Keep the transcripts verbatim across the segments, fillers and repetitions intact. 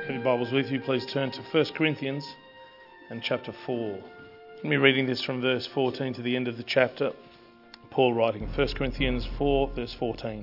Have your Bibles with you, please turn to First Corinthians and chapter four. I'm going to be reading this from verse fourteen to the end of the chapter. Paul writing, First Corinthians four, verse fourteen.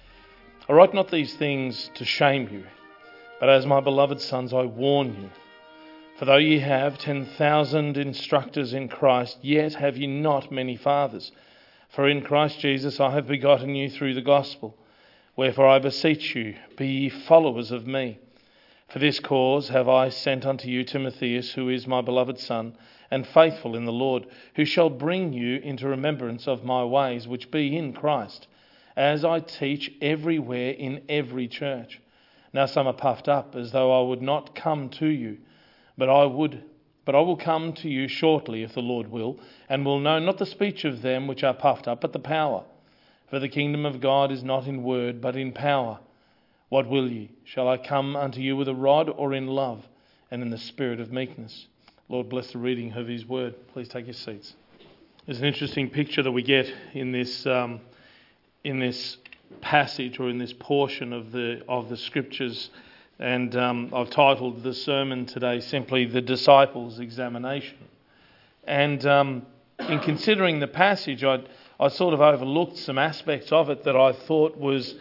I write not these things to shame you, but as my beloved sons I warn you. For though ye have ten thousand instructors in Christ, yet have ye not many fathers. For in Christ Jesus I have begotten you through the gospel. Wherefore I beseech you, be ye followers of me. For this cause have I sent unto you Timotheus, who is my beloved son, and faithful in the Lord, who shall bring you into remembrance of my ways, which be in Christ, as I teach everywhere in every church. Now some are puffed up, as though I would not come to you, but I would, but I will come to you shortly, if the Lord will, and will know not the speech of them which are puffed up, but the power. For the kingdom of God is not in word, but in power. What will ye? Shall I come unto you with a rod, or in love, and in the spirit of meekness? Lord, bless the reading of his word. Please take your seats. There's an interesting picture that we get in this um, in this passage, or in this portion of the of the scriptures, and um, I've titled the sermon today simply "The Disciples' Examination." And um, in considering the passage, I I sort of overlooked some aspects of it that I thought was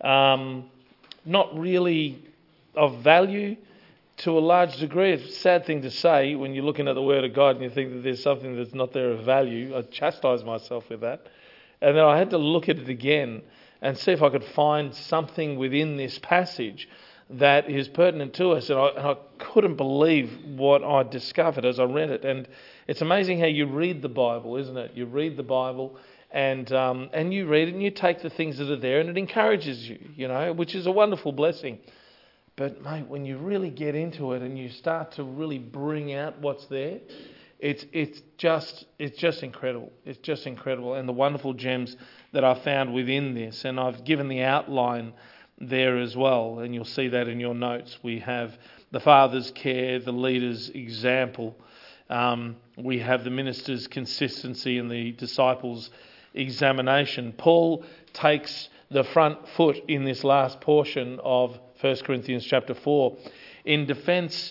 Um, not really of value to a large degree. It's a sad thing to say when you're looking at the Word of God and you think that there's something that's not there of value. I chastised myself with that. And then I had to look at it again and see if I could find something within this passage that is pertinent to us. And I, and I couldn't believe what I discovered as I read it. And it's amazing how you read the Bible, isn't it? You read the Bible And um, and you read it and you take the things that are there and it encourages you, you know, which is a wonderful blessing. But mate, when you really get into it and you start to really bring out what's there, it's it's just it's just incredible. It's just incredible, and the wonderful gems that I found within this. And I've given the outline there as well, and you'll see that in your notes. We have the Father's care, the leader's example. Um, we have the minister's consistency and the disciples' examination. Paul takes the front foot in this last portion of First Corinthians chapter four in defence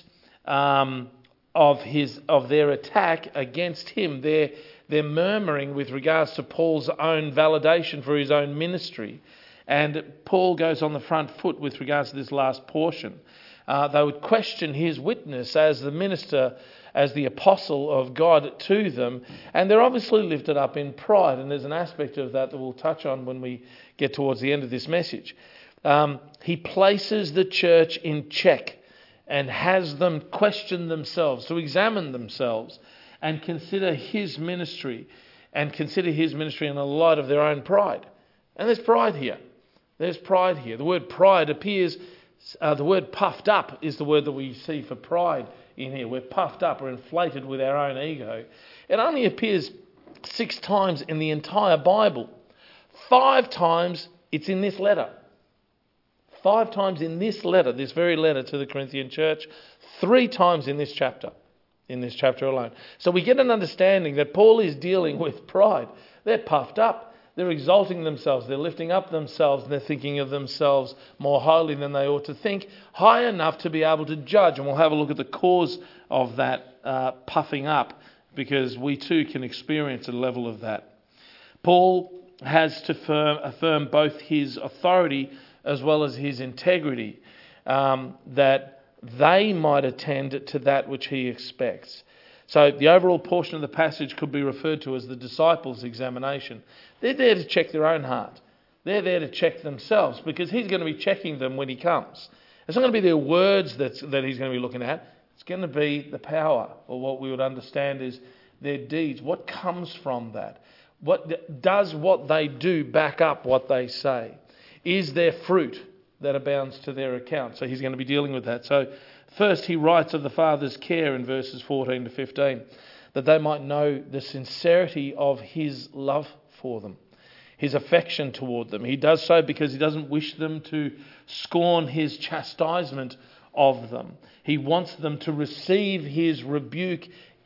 um, of his of their attack against him. They're, they're murmuring with regards to Paul's own validation for his own ministry. And Paul goes on the front foot with regards to this last portion. Uh, they would question his witness as the minister, as the apostle of God to them, and they're obviously lifted up in pride, and there's an aspect of that that we'll touch on when we get towards the end of this message. Um, he places the church in check and has them question themselves, to examine themselves and consider his ministry, and consider his ministry in the light of their own pride. And there's pride here. There's pride here. The word pride appears, uh, the word puffed up is the word that we see for pride in here. We're puffed up, we're inflated with our own ego. It only appears six times in the entire Bible. Five times it's in this letter. Five times in this letter, this very letter to the Corinthian church. Three times in this chapter, in this chapter alone. So we get an understanding that Paul is dealing with pride. They're puffed up. They're exalting themselves, they're lifting up themselves, and they're thinking of themselves more highly than they ought to think, high enough to be able to judge. And we'll have a look at the cause of that uh, puffing up, because we too can experience a level of that. Paul has to firm, affirm both his authority as well as his integrity, um, that they might attend to that which he expects. So the overall portion of the passage could be referred to as the disciples' examination. They're there to check their own heart. They're there to check themselves, because he's going to be checking them when he comes. It's not going to be their words that's, that he's going to be looking at. It's going to be the power, or what we would understand is their deeds. What comes from that? What does what they do back up what they say? Is there fruit that abounds to their account? So he's going to be dealing with that. So first he writes of the Father's care in verses fourteen to fifteen, that they might know the sincerity of his love for them, his affection toward them. He does so because he doesn't wish them to scorn his chastisement of them. He wants them to receive his rebuke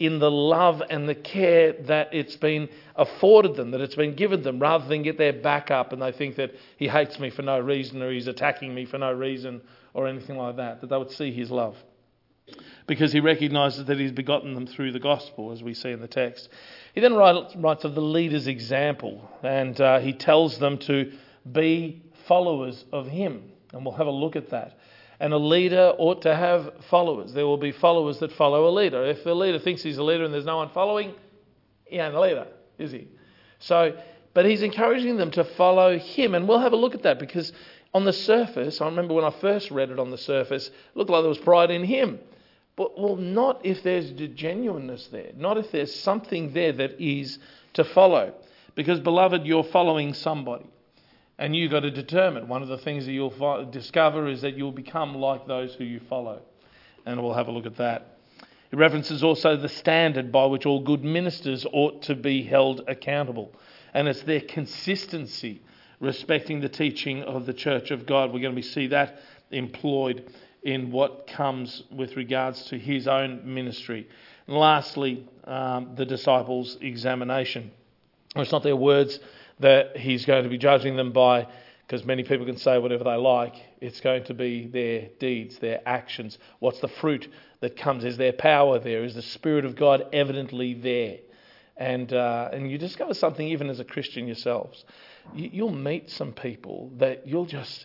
in the love and the care that it's been afforded them, that it's been given them, rather than get their back up and they think that he hates me for no reason or he's attacking me for no reason or anything like that, that they would see his love. Because he recognises that he's begotten them through the gospel, as we see in the text. He then writes of the leader's example, and uh, he tells them to be followers of him. And we'll have a look at that. And a leader ought to have followers. There will be followers that follow a leader. If the leader thinks he's a leader and there's no one following, he ain't a leader, is he? So, but he's encouraging them to follow him. And we'll have a look at that, because on the surface, I remember when I first read it on the surface, it looked like there was pride in him. But, well, not if there's the genuineness there. Not if there's something there that is to follow. Because, beloved, you're following somebody. And you've got to determine. One of the things that you'll fi- discover is that you'll become like those who you follow. And we'll have a look at that. It references also the standard by which all good ministers ought to be held accountable. And it's their consistency respecting the teaching of the Church of God. We're going to see that employed in what comes with regards to his own ministry. And lastly, um, the disciples' examination. It's not their words that he's going to be judging them by, because many people can say whatever they like. It's going to be their deeds, their actions. What's the fruit that comes? Is there power there? Is the Spirit of God evidently there? And uh, and you discover something even as a Christian yourselves. You, you'll meet some people that you'll just,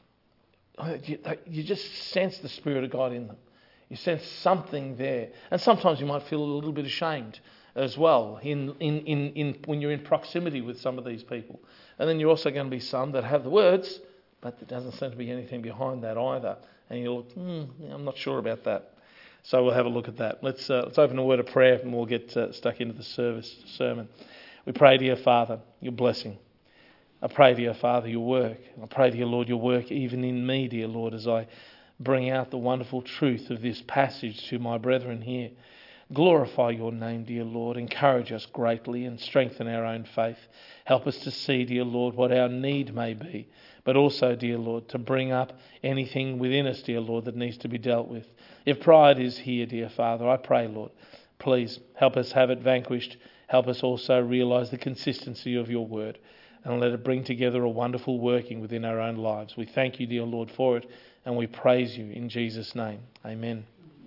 you, you just sense the Spirit of God in them. You sense something there. And sometimes you might feel a little bit ashamed as well in, in, in, in when you're in proximity with some of these people. And then you're also going to be some that have the words, but there doesn't seem to be anything behind that either. And you look, hmm, I'm not sure about that. So we'll have a look at that. Let's uh, let's open a word of prayer and we'll get uh, stuck into the service sermon. We pray, dear Father, your blessing. I pray, dear Father, your work. I pray, dear Lord, your work even in me, dear Lord, as I bring out the wonderful truth of this passage to my brethren here. Glorify your name, dear Lord. Encourage us greatly and strengthen our own faith. Help us to see, dear Lord, what our need may be, but also, dear Lord, to bring up anything within us, dear Lord, that needs to be dealt with. If pride is here, dear Father, I pray, Lord, please help us have it vanquished. Help us also realise the consistency of your word, and let it bring together a wonderful working within our own lives. We thank you, dear Lord, for it, and we praise you in Jesus' name. Amen.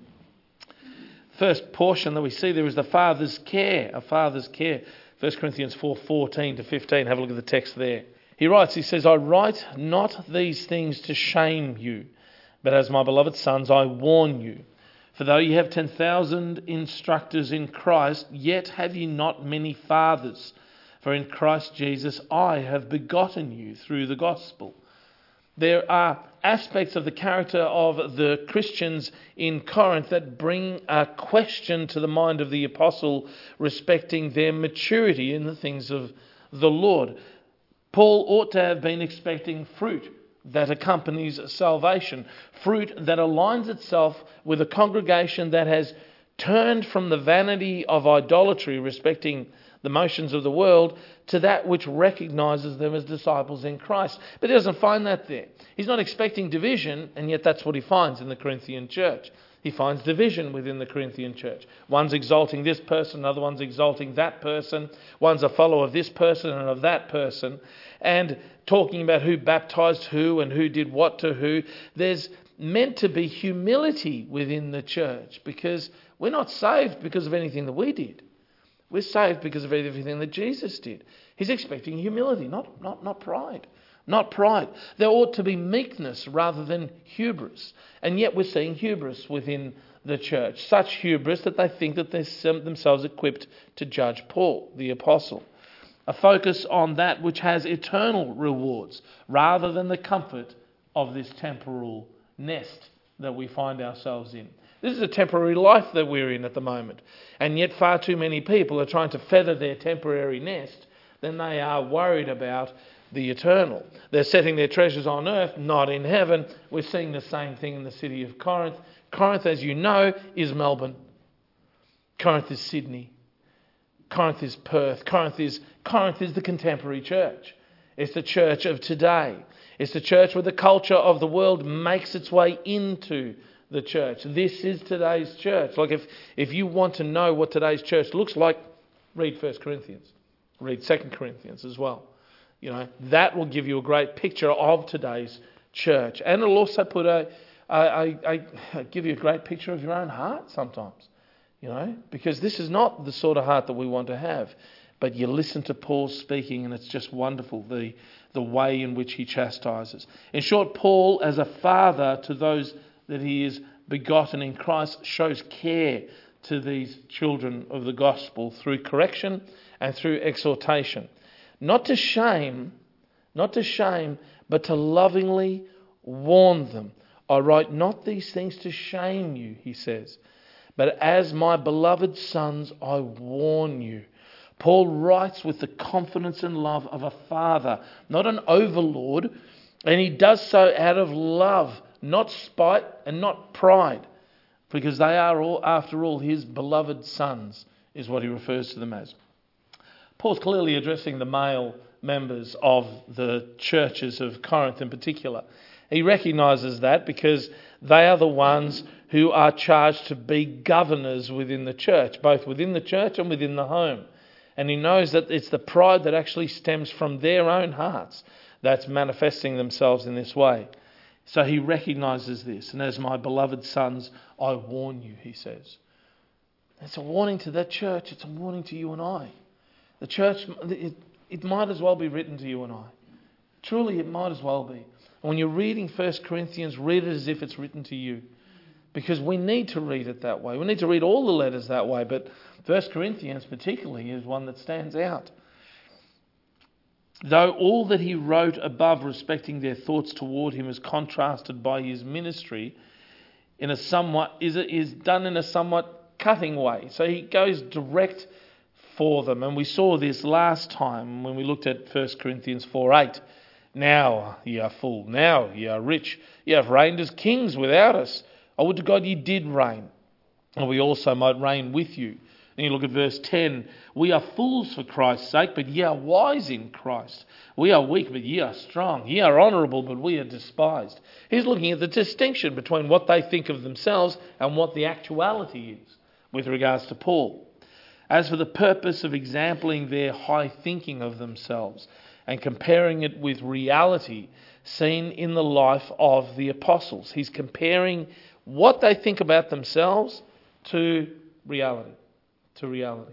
First portion that we see there is the Father's care, a Father's care. First Corinthians four fourteen to fifteen, have a look at the text there. He writes, he says, I write not these things to shame you, but as my beloved sons, I warn you. For though ye have ten thousand instructors in Christ, yet have ye not many fathers. For in Christ Jesus I have begotten you through the gospel. There are aspects of the character of the Christians in Corinth that bring a question to the mind of the apostle respecting their maturity in the things of the Lord. Paul ought to have been expecting fruit that accompanies salvation, fruit that aligns itself with a congregation that has turned from the vanity of idolatry respecting the motions of the world to that which recognises them as disciples in Christ. But he doesn't find that there. He's not expecting division, and yet that's what he finds in the Corinthian church. He finds division within the Corinthian church. One's exalting this person, another one's exalting that person. One's a follower of this person and of that person. And talking about who baptised who and who did what to who. There's meant to be humility within the church, because we're not saved because of anything that we did. We're saved because of everything that Jesus did. He's expecting humility, not, not, not pride. Not pride. There ought to be meekness rather than hubris. And yet we're seeing hubris within the church. Such hubris that they think that they're themselves equipped to judge Paul, the apostle. A focus on that which has eternal rewards rather than the comfort of this temporal nest that we find ourselves in. This is a temporary life that we're in at the moment. And yet far too many people are trying to feather their temporary nest than they are worried about the eternal. They're setting their treasures on earth, not in heaven. We're seeing the same thing in the city of Corinth. Corinth, as you know, is Melbourne. Corinth is Sydney. Corinth is Perth. Corinth is, Corinth is the contemporary church. It's the church of today. It's the church where the culture of the world makes its way into the church. This is today's church. Like if, if you want to know what today's church looks like, read First Corinthians. Read Second Corinthians as well. You know, that will give you a great picture of today's church. And it'll also put a, a, a, a give you a great picture of your own heart sometimes. You know, because this is not the sort of heart that we want to have. But you listen to Paul speaking and it's just wonderful, the, the way in which he chastises. In short, Paul, as a father to those that he is begotten in Christ, shows care to these children of the gospel through correction and through exhortation. Not to shame, not to shame, but to lovingly warn them. I write not these things to shame you, he says, but as my beloved sons, I warn you. Paul writes with the confidence and love of a father, not an overlord, and he does so out of love, not spite and not pride, because they are all, after all, his beloved sons, is what he refers to them as. Paul's clearly addressing the male members of the churches of Corinth in particular. He recognises that because they are the ones who are charged to be governors within the church, both within the church and within the home. And he knows that it's the pride that actually stems from their own hearts that's manifesting themselves in this way. So he recognises this. And as my beloved sons, I warn you, he says. It's a warning to that church. It's a warning to you and I. The church, it, it might as well be written to you and I. Truly, it might as well be. And when you're reading First Corinthians, read it as if it's written to you. Because we need to read it that way. We need to read all the letters that way. But First Corinthians particularly is one that stands out. Though all that he wrote above respecting their thoughts toward him is contrasted by his ministry in a somewhat is is done in a somewhat cutting way. So he goes direct for them. And we saw this last time when we looked at First Corinthians four eight. Now ye are full, now ye are rich, ye have reigned as kings without us. I would to God ye did reign, and we also might reign with you. And you look at verse ten. We are fools for Christ's sake, but ye are wise in Christ. We are weak, but ye are strong. Ye are honourable, but we are despised. He's looking at the distinction between what they think of themselves and what the actuality is with regards to Paul. As for the purpose of exampling their high thinking of themselves and comparing it with reality seen in the life of the apostles. He's comparing what they think about themselves to reality. To reality.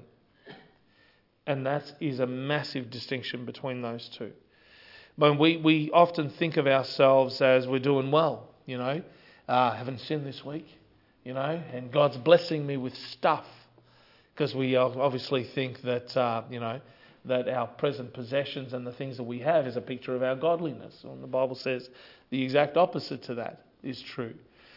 And that is a massive distinction between those two. When we, we often think of ourselves as we're doing well, you know, uh, haven't sinned this week, you know, and God's blessing me with stuff. Because we obviously think that, uh, you know, that our present possessions and the things that we have is a picture of our godliness. And the Bible says the exact opposite to that is true.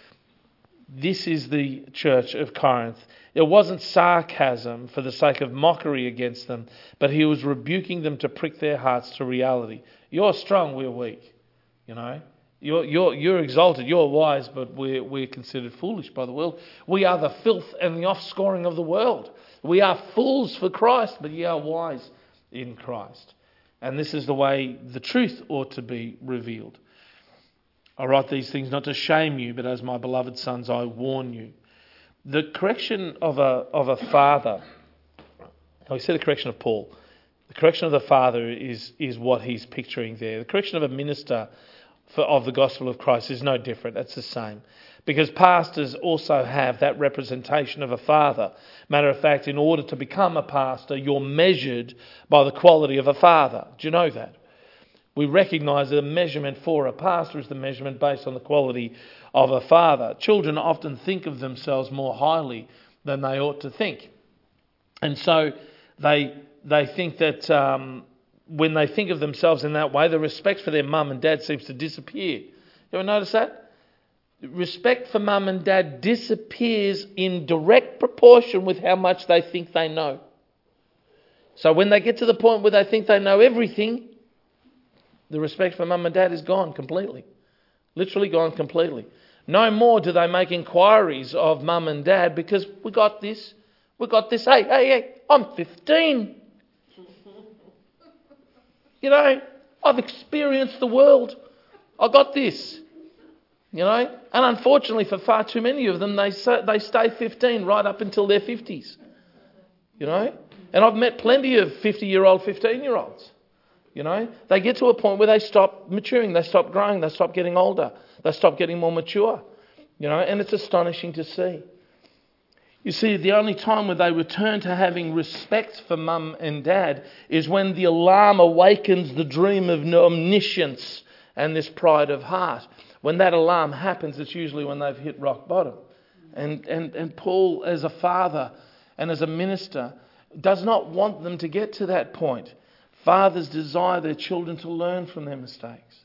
This is the church of Corinth. It wasn't sarcasm for the sake of mockery against them, but he was rebuking them to prick their hearts to reality. You're strong, we're weak. You know, you're you're you're exalted, you're wise, but we're we're considered foolish by the world. We are the filth and the offscoring of the world. We are fools for Christ, but ye are wise in Christ. And this is the way the truth ought to be revealed. I write these things not to shame you, but as my beloved sons, I warn you. The correction of a of a father, we said the correction of Paul. The correction of the father is is what he's picturing there. The correction of a minister for, of the gospel of Christ is no different. That's the same. Because pastors also have that representation of a father. Matter of fact, in order to become a pastor, you're measured by the quality of a father. Do you know that? We recognise that the measurement for a pastor is the measurement based on the quality of a father. Children often think of themselves more highly than they ought to think. And so they they think that um, when they think of themselves in that way, the respect for their mum and dad seems to disappear. You ever notice that? Respect for mum and dad disappears in direct proportion with how much they think they know. So when they get to the point where they think they know everything, the respect for mum and dad is gone completely. Literally gone completely. No more do they make inquiries of mum and dad because we got this, we got this. Hey, hey, hey, I'm fifteen. You know, I've experienced the world. I got this. You know? And unfortunately for far too many of them, they they stay fifteen right up until their fifties. You know? And I've met plenty of fifty-year-old, fifteen-year-olds. You know? They get to a point where they stop maturing, they stop growing, they stop getting older, they stop getting more mature. You know? And it's astonishing to see. You see, the only time where they return to having respect for mum and dad is when the alarm awakens the dream of omniscience and this pride of heart. When that alarm happens, it's usually when they've hit rock bottom. And, and, and Paul, as a father and as a minister, does not want them to get to that point. Fathers desire their children to learn from their mistakes.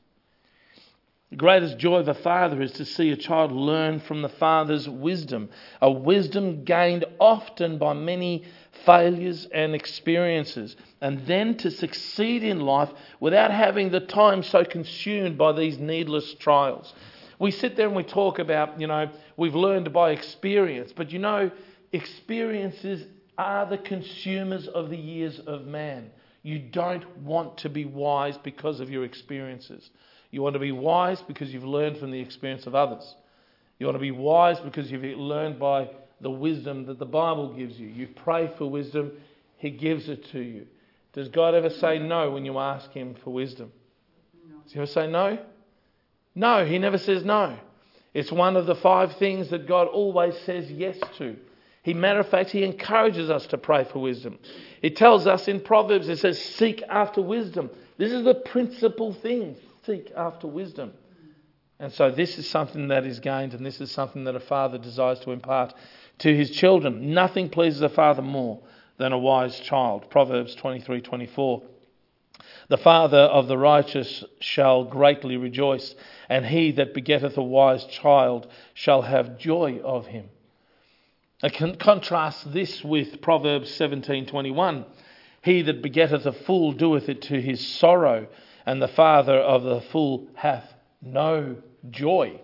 The greatest joy of a father is to see a child learn from the father's wisdom, a wisdom gained often by many failures and experiences, and then to succeed in life without having the time so consumed by these needless trials. We sit there and we talk about, you know, we've learned by experience, but you know, experiences are the consumers of the years of man. You don't want to be wise because of your experiences. You want to be wise because you've learned from the experience of others. You want to be wise because you've learned by the wisdom that the Bible gives you. You pray for wisdom, He gives it to you. Does God ever say no when you ask Him for wisdom? No. Does He ever say no? No, He never says no. It's one of the five things that God always says yes to. He, matter of fact, He encourages us to pray for wisdom. It tells us in Proverbs, it says, seek after wisdom. This is the principal thing. Seek after wisdom. And so this is something that is gained, and this is something that a father desires to impart to his children. Nothing pleases a father more than a wise child. Proverbs twenty-three twenty-four. The father of the righteous shall greatly rejoice, and he that begetteth a wise child shall have joy of him. I can contrast this with Proverbs seventeen twenty-one. He that begetteth a fool doeth it to his sorrow, and the father of the fool hath no joy.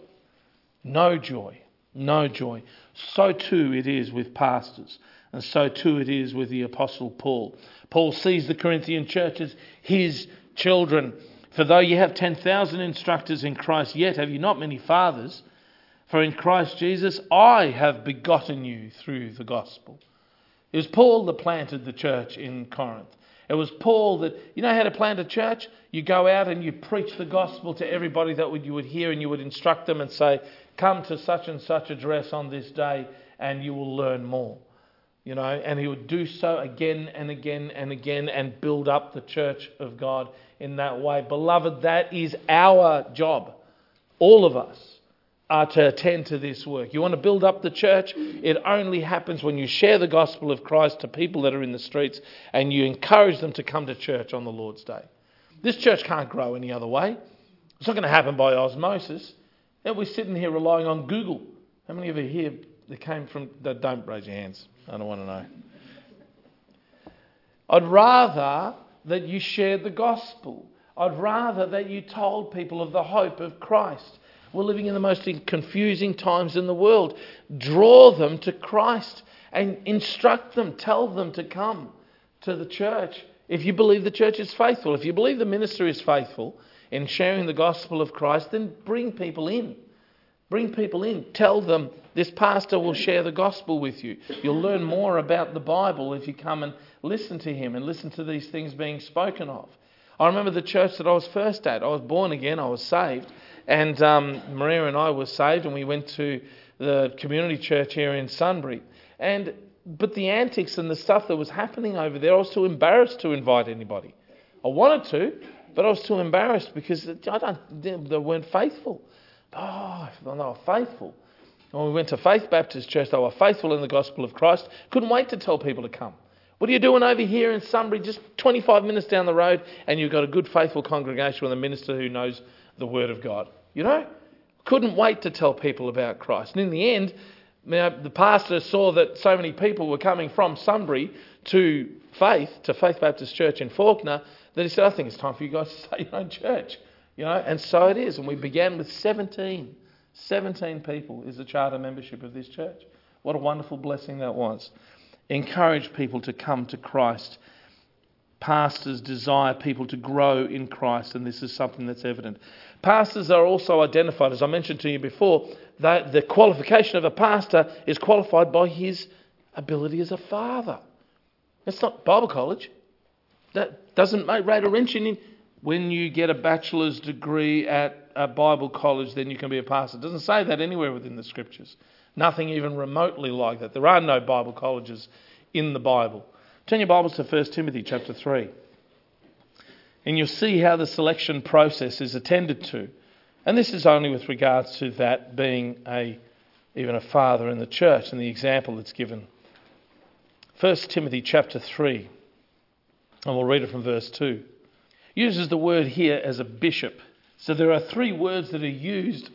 No joy. No joy. So too it is with pastors. And so too it is with the Apostle Paul. Paul sees the Corinthian church as his children. For though you have ten thousand instructors in Christ, yet have you not many fathers. For in Christ Jesus I have begotten you through the gospel. It was Paul that planted the church in Corinth. It was Paul that, you know how to plant a church? You go out and you preach the gospel to everybody that would, you would hear, and you would instruct them and say, come to such and such address on this day and you will learn more. You know, and he would do so again and again and again and build up the church of God in that way. Beloved, that is our job. All of us are to attend to this work. You want to build up the church? It only happens when you share the gospel of Christ to people that are in the streets and you encourage them to come to church on the Lord's Day. This church can't grow any other way. It's not going to happen by osmosis. And we're sitting here relying on Google. How many of you here that came from... Don't raise your hands. I don't want to know. I'd rather that you shared the gospel. I'd rather that you told people of the hope of Christ. We're living in the most confusing times in the world. Draw them to Christ and instruct them. Tell them to come to the church. If you believe the church is faithful, if you believe the minister is faithful in sharing the gospel of Christ, then bring people in. Bring people in. Tell them this pastor will share the gospel with you. You'll learn more about the Bible if you come and listen to him and listen to these things being spoken of. I remember the church that I was first at. I was born again. I was saved. And um, Maria and I were saved, and we went to the community church here in Sunbury. And but the antics and the stuff that was happening over there, I was too embarrassed to invite anybody. I wanted to, but I was too embarrassed because I don't. They weren't faithful. Oh, they were faithful. When we went to Faith Baptist Church, they were faithful in the gospel of Christ. Couldn't wait to tell people to come. What are you doing over here in Sunbury, just twenty-five minutes down the road, and you've got a good, faithful congregation with a minister who knows the Word of God? You know? Couldn't wait to tell people about Christ. And in the end, you know, the pastor saw that so many people were coming from Sunbury to Faith, to Faith Baptist Church in Fawkner, that he said, I think it's time for you guys to start your own church. You know, and so it is. And we began with seventeen. seventeen people is the charter membership of this church. What a wonderful blessing that was. Encourage people to come to Christ. pastors desire people to grow in Christ, and this is something that's evident. Pastors are also identified, as I mentioned to you before, that the qualification of a pastor is qualified by his ability as a father. It's not Bible college. That doesn't make rate or wrench in. When you get a bachelor's degree at a Bible college, then you can be a pastor. It doesn't say that anywhere within the Scriptures. Nothing even remotely like that. There are no Bible colleges in the Bible. Turn your Bibles to First Timothy chapter three. And you'll see how the selection process is attended to. And this is only with regards to that being a even a father in the church and the example that's given. First Timothy chapter three, and we'll read it from verse two. Uses the word here as a bishop. So there are three words that are used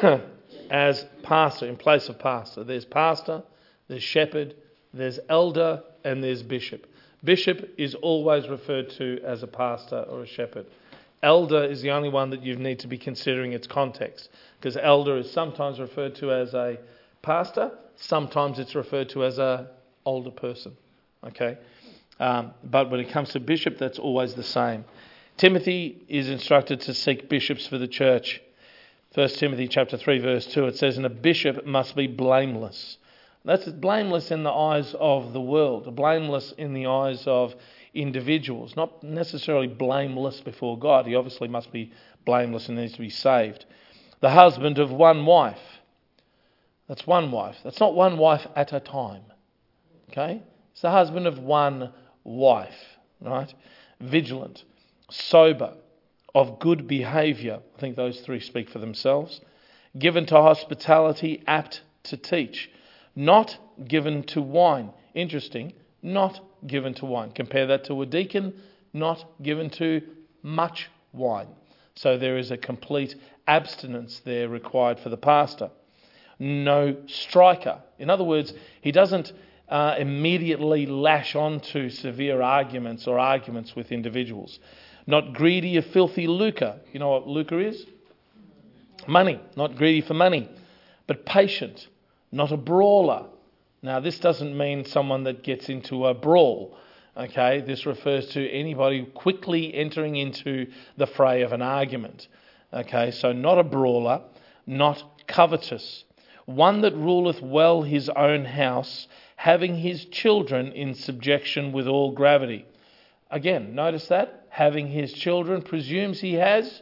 as pastor, in place of pastor. There's pastor, there's shepherd, there's elder, and there's bishop. Bishop is always referred to as a pastor or a shepherd. Elder is the only one that you need to be considering its context, because elder is sometimes referred to as a pastor, sometimes it's referred to as a older person. Okay, um, but when it comes to bishop, that's always the same. Timothy is instructed to seek bishops for the church. First Timothy chapter three verse two, it says, and a bishop must be blameless. That's blameless in the eyes of the world, blameless in the eyes of individuals, not necessarily blameless before God. He obviously must be blameless and needs to be saved. The husband of one wife. That's one wife. That's not one wife at a time. Okay? It's the husband of one wife, right? Vigilant, sober, of good behaviour. I think those three speak for themselves. Given to hospitality, apt to teach. Not given to wine. Interesting. Not given to wine. Compare that to a deacon. Not given to much wine. So there is a complete abstinence there required for the pastor. No striker. In other words, he doesn't uh, immediately lash onto severe arguments or arguments with individuals. Not greedy of filthy lucre. You know what lucre is? Money. Not greedy for money. But patient. Not a brawler. Now, this doesn't mean someone that gets into a brawl. Okay, this refers to anybody quickly entering into the fray of an argument. Okay, so not a brawler, not covetous. One that ruleth well his own house, having his children in subjection with all gravity. Again, notice that. Having his children presumes he has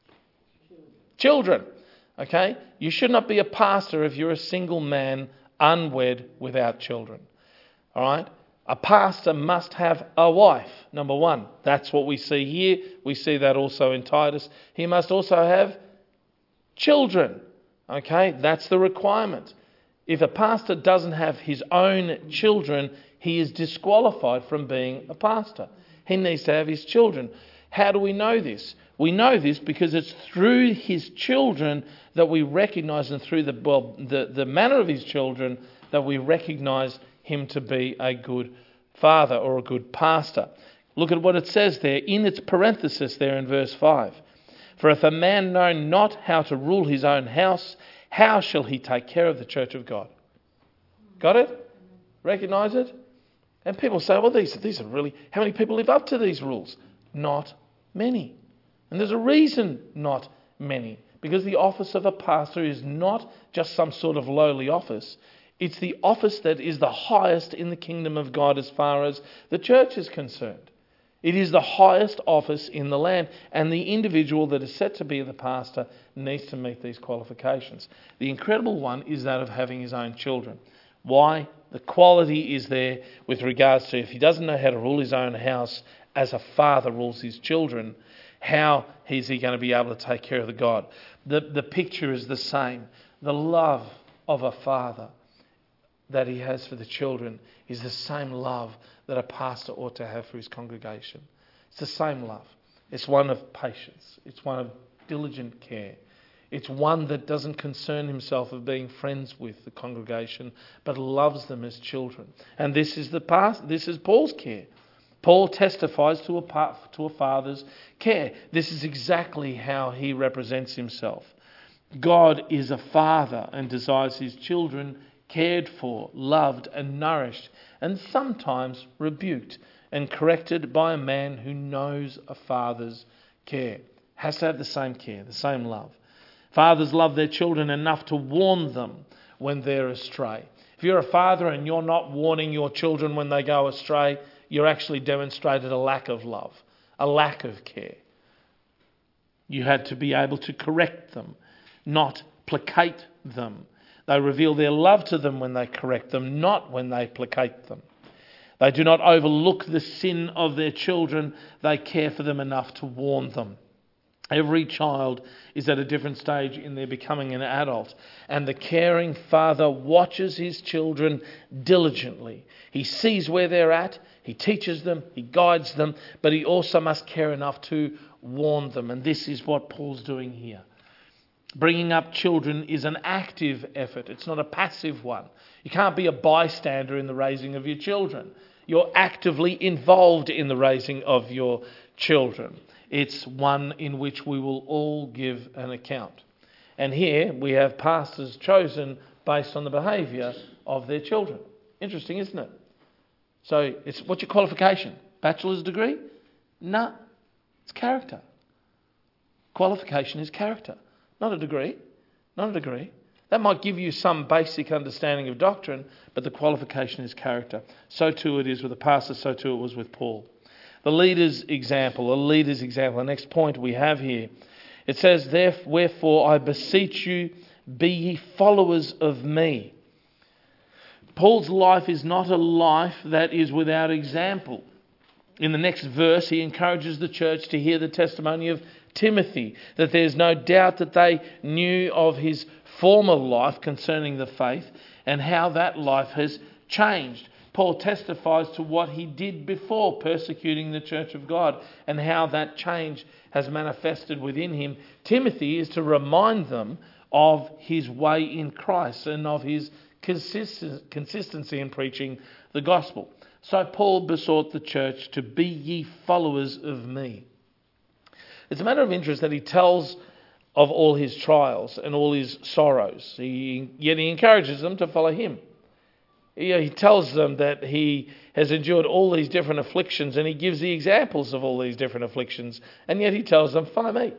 children. Okay? You should not be a pastor if you're a single man, unwed, without children. All right? A pastor must have a wife, number one. That's what we see here. We see that also in Titus. He must also have children. Okay? That's the requirement. If a pastor doesn't have his own children, he is disqualified from being a pastor. He needs to have his children. How do we know this? We know this because it's through his children that we recognise, and through the, well, the, the manner of his children, that we recognise him to be a good father or a good pastor. Look at what it says there in its parenthesis there in verse five. For if a man know not how to rule his own house, how shall he take care of the church of God? Got it? Recognise it? And people say, well, these, these are really... How many people live up to these rules? Not many. And there's a reason not many. Because the office of a pastor is not just some sort of lowly office. It's the office that is the highest in the kingdom of God as far as the church is concerned. It is the highest office in the land. And the individual that is set to be the pastor needs to meet these qualifications. The incredible one is that of having his own children. Why? The quality is there with regards to if he doesn't know how to rule his own house as a father rules his children, how is he going to be able to take care of the God? The, the picture is the same. The love of a father that he has for the children is the same love that a pastor ought to have for his congregation. It's the same love. It's one of patience. It's one of diligent care. It's one that doesn't concern himself of being friends with the congregation, but loves them as children. And this is the past, this is Paul's care. Paul testifies to a, to a father's care. This is exactly how he represents himself. God is a father and desires his children cared for, loved and nourished, and sometimes rebuked. and corrected by a man who knows a father's care. Has to have the same care, the same love. Fathers love their children enough to warn them when they're astray. If you're a father and you're not warning your children when they go astray, you're actually demonstrated a lack of love, a lack of care. You had to be able to correct them, not placate them. They reveal their love to them when they correct them, not when they placate them. They do not overlook the sin of their children. They care for them enough to warn them. Every child is at a different stage in their becoming an adult, and the caring father watches his children diligently. He sees where they're at, he teaches them, he guides them, but he also must care enough to warn them. And this is what Paul's doing here. Bringing up children is an active effort. It's not a passive one. You can't be a bystander in the raising of your children. You're actively involved in the raising of your children. It's one in which we will all give an account. And here we have pastors chosen based on the behaviour of their children. Interesting, isn't it? So, it's what's your qualification? Bachelor's degree? No, it's character. Qualification is character, not a degree. Not a degree. That might give you some basic understanding of doctrine, but the qualification is character. So too it is with the pastor, so too it was with Paul. The leader's example, a leader's example, the next point we have here. It says, "Wherefore I beseech you, be ye followers of me." Paul's life is not a life that is without example. In the next verse, he encourages the church to hear the testimony of Timothy, that there's no doubt that they knew of his former life concerning the faith and how that life has changed. Paul testifies to what he did before persecuting the church of God and how that change has manifested within him. Timothy is to remind them of his way in Christ and of his consist- consistency in preaching the gospel. So Paul besought the church to be ye followers of me. It's a matter of interest that he tells of all his trials and all his sorrows. He, yet he encourages them to follow him. He, he tells them that he has endured all these different afflictions, and he gives the examples of all these different afflictions, and yet he tells them, follow me.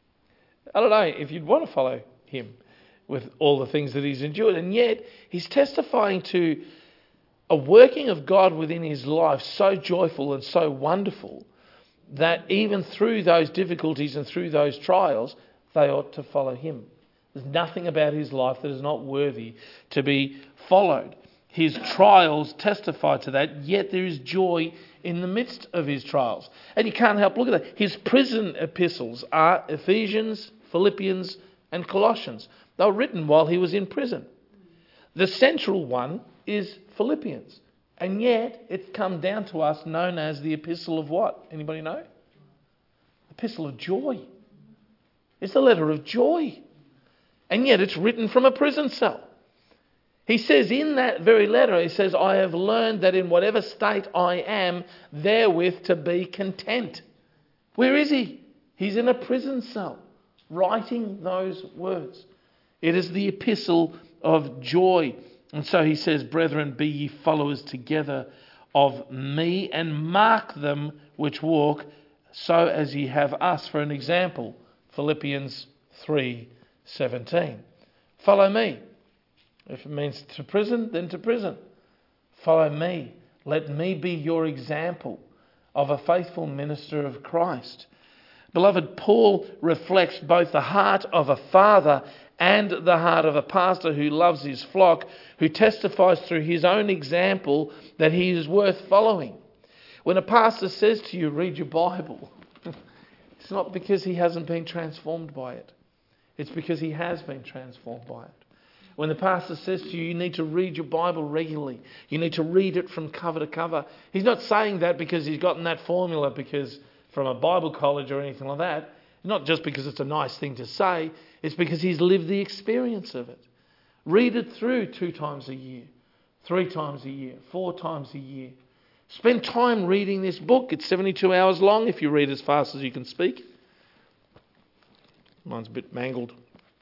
I don't know if you'd want to follow him with all the things that he's endured, and yet he's testifying to a working of God within his life so joyful and so wonderful that even through those difficulties and through those trials, they ought to follow him. There's nothing about his life that is not worthy to be followed. His trials testify to that, yet there is joy in the midst of his trials. And you can't help look at that. His prison epistles are Ephesians, Philippians, and Colossians. They were written while he was in prison. The central one is Philippians. And yet it's come down to us known as the epistle of what? Anybody know? Epistle of joy. It's the letter of joy. And yet it's written from a prison cell. He says in that very letter, he says, I have learned that in whatever state I am, therewith to be content. Where is he? He's in a prison cell, writing those words. It is the epistle of joy. And so he says, brethren, be ye followers together of me, and mark them which walk so as ye have us for an example. Philippians three seventeen. Follow me. If it means to prison, then to prison. Follow me. Let me be your example of a faithful minister of Christ. Beloved, Paul reflects both the heart of a father and the heart of a pastor who loves his flock, who testifies through his own example that he is worth following. When a pastor says to you, read your Bible, it's not because he hasn't been transformed by it. It's because he has been transformed by it. When the pastor says to you, you need to read your Bible regularly, you need to read it from cover to cover, he's not saying that because he's gotten that formula because from a Bible college or anything like that. Not just because it's a nice thing to say, it's because he's lived the experience of it. Read it through two times a year, three times a year, four times a year. Spend time reading this book. It's seventy-two hours long if you read as fast as you can speak. Mine's a bit mangled.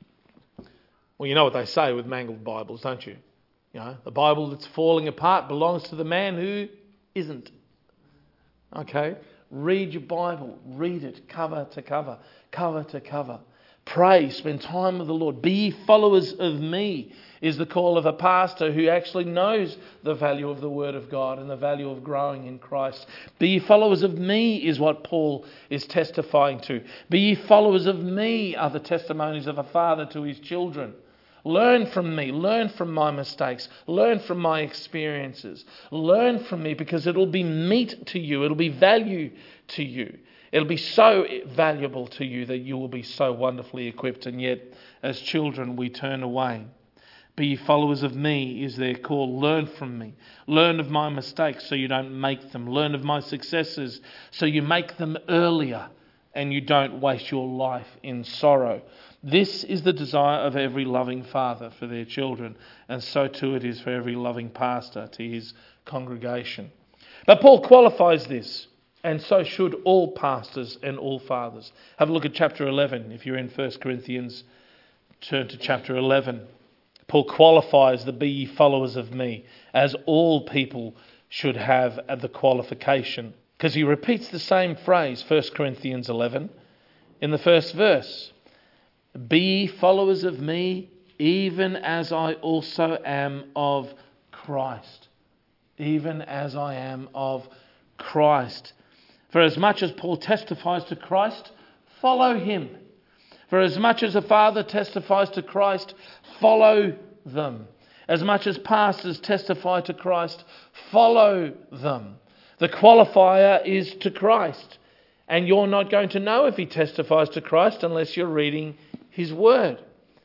Well, you know what they say with mangled Bibles, don't you? You know, the Bible that's falling apart belongs to the man who isn't. Okay? Read your Bible. Read it cover to cover, cover to cover. Pray, spend time with the Lord. Be ye followers of me is the call of a pastor who actually knows the value of the Word of God and the value of growing in Christ. Be ye followers of me is what Paul is testifying to. Be ye followers of me are the testimonies of a father to his children. Learn from me. Learn from my mistakes. Learn from my experiences. Learn from me, because it'll be meat to you. It'll be value to you. It'll be so valuable to you that you will be so wonderfully equipped. And yet, as children, we turn away. Be ye followers of me is their call. Learn from me. Learn of my mistakes so you don't make them. Learn of my successes so you make them earlier and you don't waste your life in sorrow. This is the desire of every loving father for their children, and so too it is for every loving pastor to his congregation. But Paul qualifies this, and so should all pastors and all fathers. Have a look at chapter eleven. If you're in First Corinthians, turn to chapter eleven. Paul qualifies the be ye followers of me, as all people should have at the qualification. Because he repeats the same phrase, First Corinthians eleven, in the first verse. Be ye followers of me, even as I also am of Christ. Even as I am of Christ. For as much as Paul testifies to Christ, follow him. For as much as a father testifies to Christ, follow them. As much as pastors testify to Christ, follow them. The qualifier is to Christ. And you're not going to know if he testifies to Christ unless you're reading his word.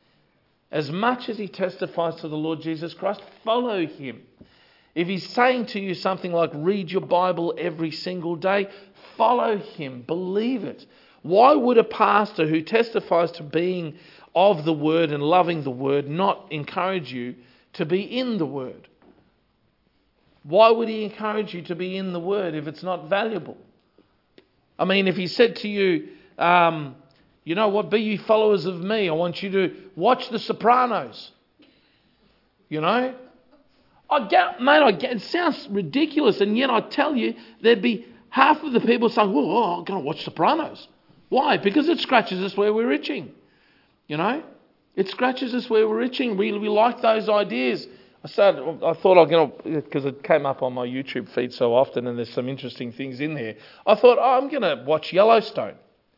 As much as he testifies to the Lord Jesus Christ, follow him. If he's saying to you something like read your Bible every single day, follow him. Believe it. Why would a pastor who testifies to being of the word and loving the word not encourage you to be in the word? Why would he encourage you to be in the word if it's not valuable? I mean, if he said to you, um, you know what, be ye followers of me. I want you to watch The Sopranos. You know? I get, mate, I get, it sounds ridiculous, and yet I tell you, there'd be half of the people saying, well, oh, I'm going to watch Sopranos. Why? Because it scratches us where we're itching. You know? It scratches us where we're itching. We, we like those ideas. I started, I thought I'm going to, because it came up on my YouTube feed so often and there's some interesting things in there. I thought, oh, I'm going to watch Yellowstone.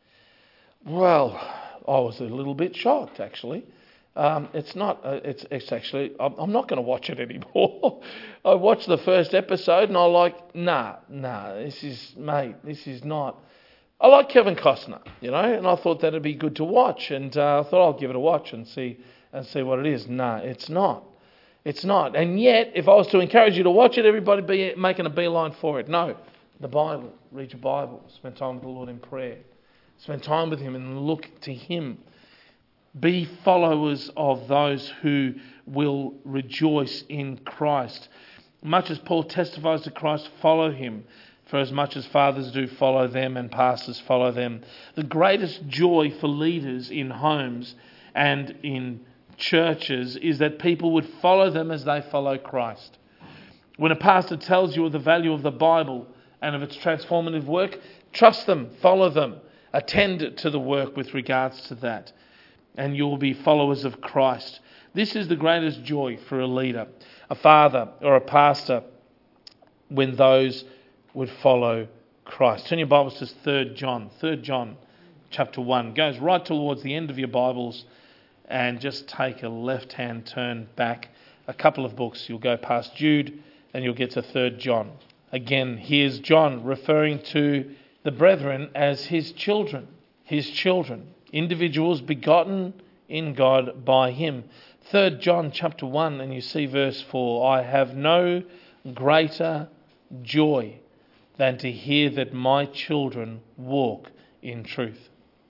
Well, I was a little bit shocked, actually. Um, it's not, uh, it's, it's actually, I'm, I'm not going to watch it anymore. I watched the first episode and I like, nah, nah, this is, mate, this is not. I like Kevin Costner, you know, and I thought that'd be good to watch. And uh, I thought I'll give it a watch and see, and see what it is. Nah, it's not. It's not. And yet, if I was to encourage you to watch it, everybody be making a beeline for it. No. The Bible. Read your Bible. Spend time with the Lord in prayer. Spend time with him and look to him. Be followers of those who will rejoice in Christ. Much as Paul testifies to Christ, follow him. For as much as fathers do follow them and pastors follow them. The greatest joy for leaders in homes and in churches is that people would follow them as they follow Christ. When a pastor tells you of the value of the Bible and of its transformative work, trust them, follow them, attend to the work with regards to that, and you will be followers of Christ. This is the greatest joy for a leader, a father or a pastor, when those would follow Christ. Turn your Bibles to Third John. Third John chapter one. Goes right towards the end of your Bibles. And just take a left-hand turn back a couple of books. You'll go past Jude and you'll get to Third John. Again, here's John referring to the brethren as his children. His children. Individuals begotten in God by him. Third John chapter one, and you see verse four. I have no greater joy than to hear that my children walk in truth.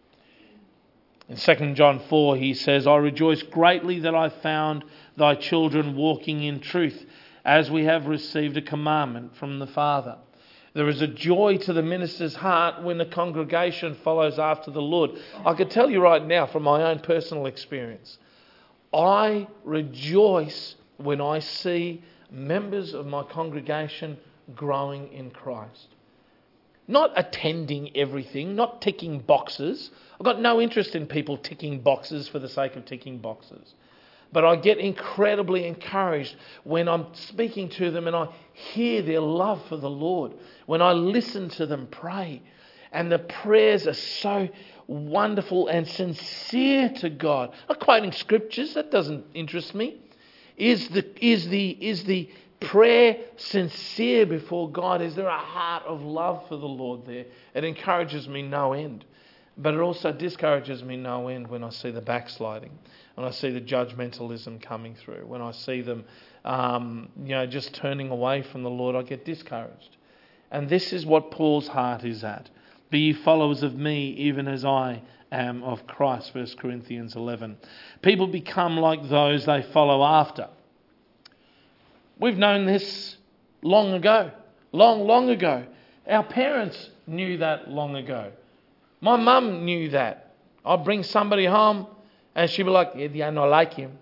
In Second John four, he says, I rejoice greatly that I found thy children walking in truth, as we have received a commandment from the Father. There is a joy to the minister's heart when the congregation follows after the Lord. I can tell you right now from my own personal experience, I rejoice when I see members of my congregation growing in Christ. Not attending everything, not ticking boxes. I've got no interest in people ticking boxes for the sake of ticking boxes. But I get incredibly encouraged when I'm speaking to them and I hear their love for the Lord. When I listen to them pray. And the prayers are so wonderful and sincere to God. Not quoting scriptures, that doesn't interest me. Is the, is the, is the prayer sincere before God? Is there a heart of love for the Lord there? It encourages me no end. But it also discourages me no end when I see the backsliding, when I see the judgmentalism coming through, when I see them um, you know, just turning away from the Lord. I get discouraged. And this is what Paul's heart is at. Be ye followers of me, even as I am of Christ, First Corinthians eleven. People become like those they follow after. We've known this long ago, long, long ago. Our parents knew that long ago. My mum knew that. I'd bring somebody home and she'd be like, Eddie, I don't like him.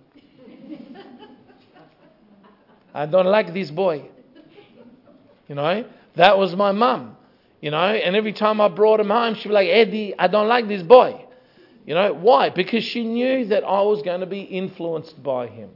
I don't like this boy. You know, that was my mum. You know, and every time I brought him home, she'd be like, Eddie, I don't like this boy. You know, why? Because she knew that I was going to be influenced by him.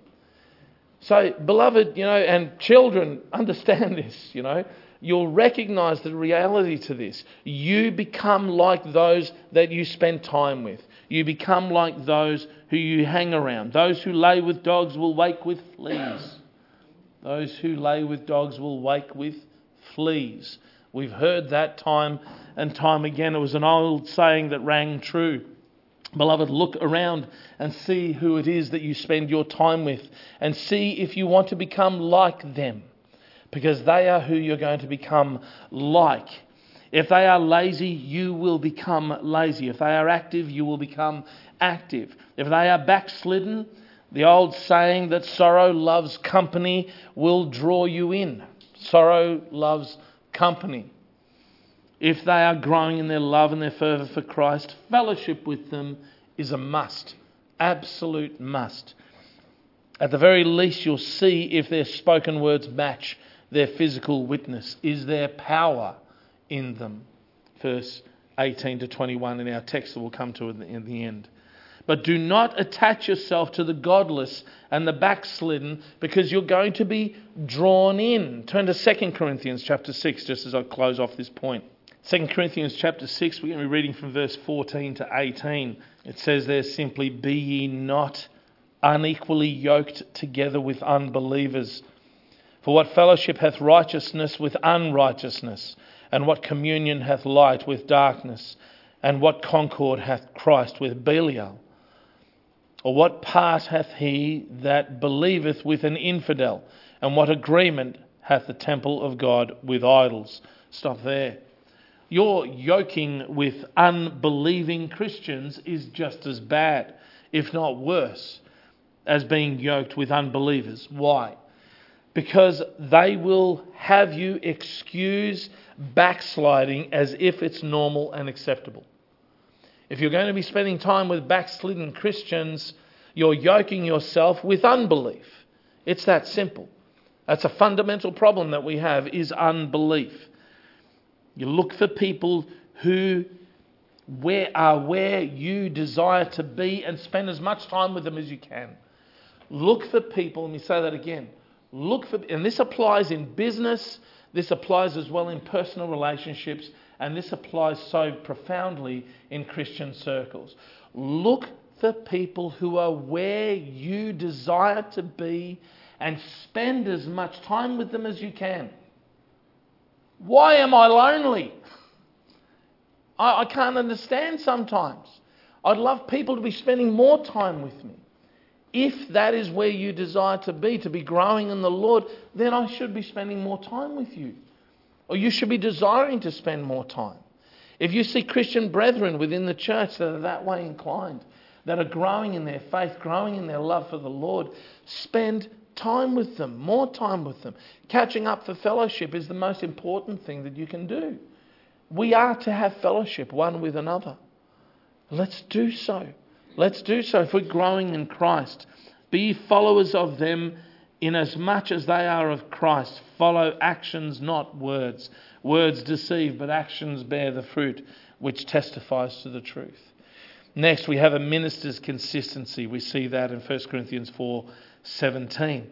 So, beloved, you know, and children, understand this, you know. You'll recognise the reality to this. You become like those that you spend time with. You become like those who you hang around. Those who lay with dogs will wake with fleas. Those who lay with dogs will wake with fleas. We've heard that time and time again. It was an old saying that rang true. Beloved, look around and see who it is that you spend your time with and see if you want to become like them, because they are who you're going to become like. If they are lazy, you will become lazy. If they are active, you will become active. If they are backslidden, the old saying that sorrow loves company will draw you in. Sorrow loves company. If they are growing in their love and their fervour for Christ, fellowship with them is a must. Absolute must. At the very least, you'll see if their spoken words match their physical witness. Is there power in them? Verse eighteen to twenty-one in our text that we'll come to in the end. But do not attach yourself to the godless and the backslidden, because you're going to be drawn in. Turn to Second Corinthians chapter six, just as I close off this point. Second Corinthians chapter six, we're going to be reading from verse fourteen to eighteen. It says there simply, be ye not unequally yoked together with unbelievers. For what fellowship hath righteousness with unrighteousness? And what communion hath light with darkness? And what concord hath Christ with Belial? Or what part hath he that believeth with an infidel? And what agreement hath the temple of God with idols? Stop there. Your yoking with unbelieving Christians is just as bad, if not worse, as being yoked with unbelievers. Why? Because they will have you excuse backsliding as if it's normal and acceptable. If you're going to be spending time with backslidden Christians, you're yoking yourself with unbelief. It's that simple. That's a fundamental problem that we have, is unbelief. You look for people who where are where you desire to be and spend as much time with them as you can. Look for people, let me say that again. Look for, and this applies in business, this applies as well in personal relationships, and this applies so profoundly in Christian circles. Look for people who are where you desire to be and spend as much time with them as you can. Why am I lonely? I, I can't understand sometimes. I'd love people to be spending more time with me. If that is where you desire to be, to be growing in the Lord, then I should be spending more time with you. Or you should be desiring to spend more time. If you see Christian brethren within the church that are that way inclined, that are growing in their faith, growing in their love for the Lord, spend time with them, more time with them. Catching up for fellowship is the most important thing that you can do. We are to have fellowship one with another. Let's do so. Let's do so if we're growing in Christ. Be followers of them Inasmuch as they are of Christ, follow actions, not words. Words deceive, but actions bear the fruit, which testifies to the truth. Next, we have a minister's consistency. We see that in First Corinthians four seventeen.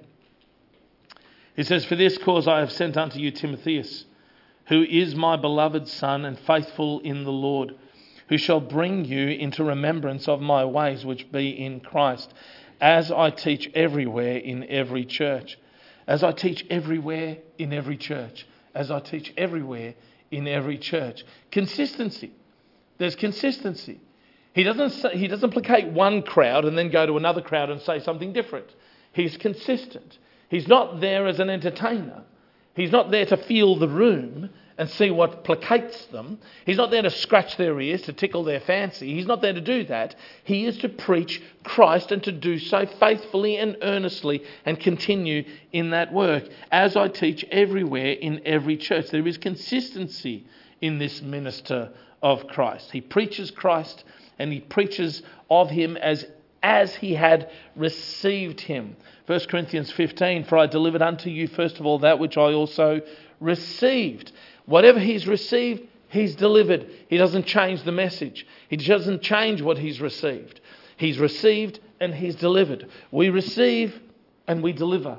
It says, "For this cause I have sent unto you Timotheus, who is my beloved son and faithful in the Lord, who shall bring you into remembrance of my ways which be in Christ, as I teach everywhere in every church." As I teach everywhere in every church. As I teach everywhere in every church. Consistency. There's consistency. He doesn't say, he doesn't placate one crowd and then go to another crowd and say something different. He's consistent. He's not there as an entertainer. He's not there to feel the room and see what placates them. He's not there to scratch their ears, to tickle their fancy. He's not there to do that. He is to preach Christ and to do so faithfully and earnestly and continue in that work. As I teach everywhere in every church. There is consistency in this minister of Christ. He preaches Christ and he preaches of him as as he had received him. First Corinthians fifteen, "For I delivered unto you first of all that which I also received." Whatever he's received, he's delivered. He doesn't change the message. He doesn't change what he's received. He's received and he's delivered. We receive and we deliver.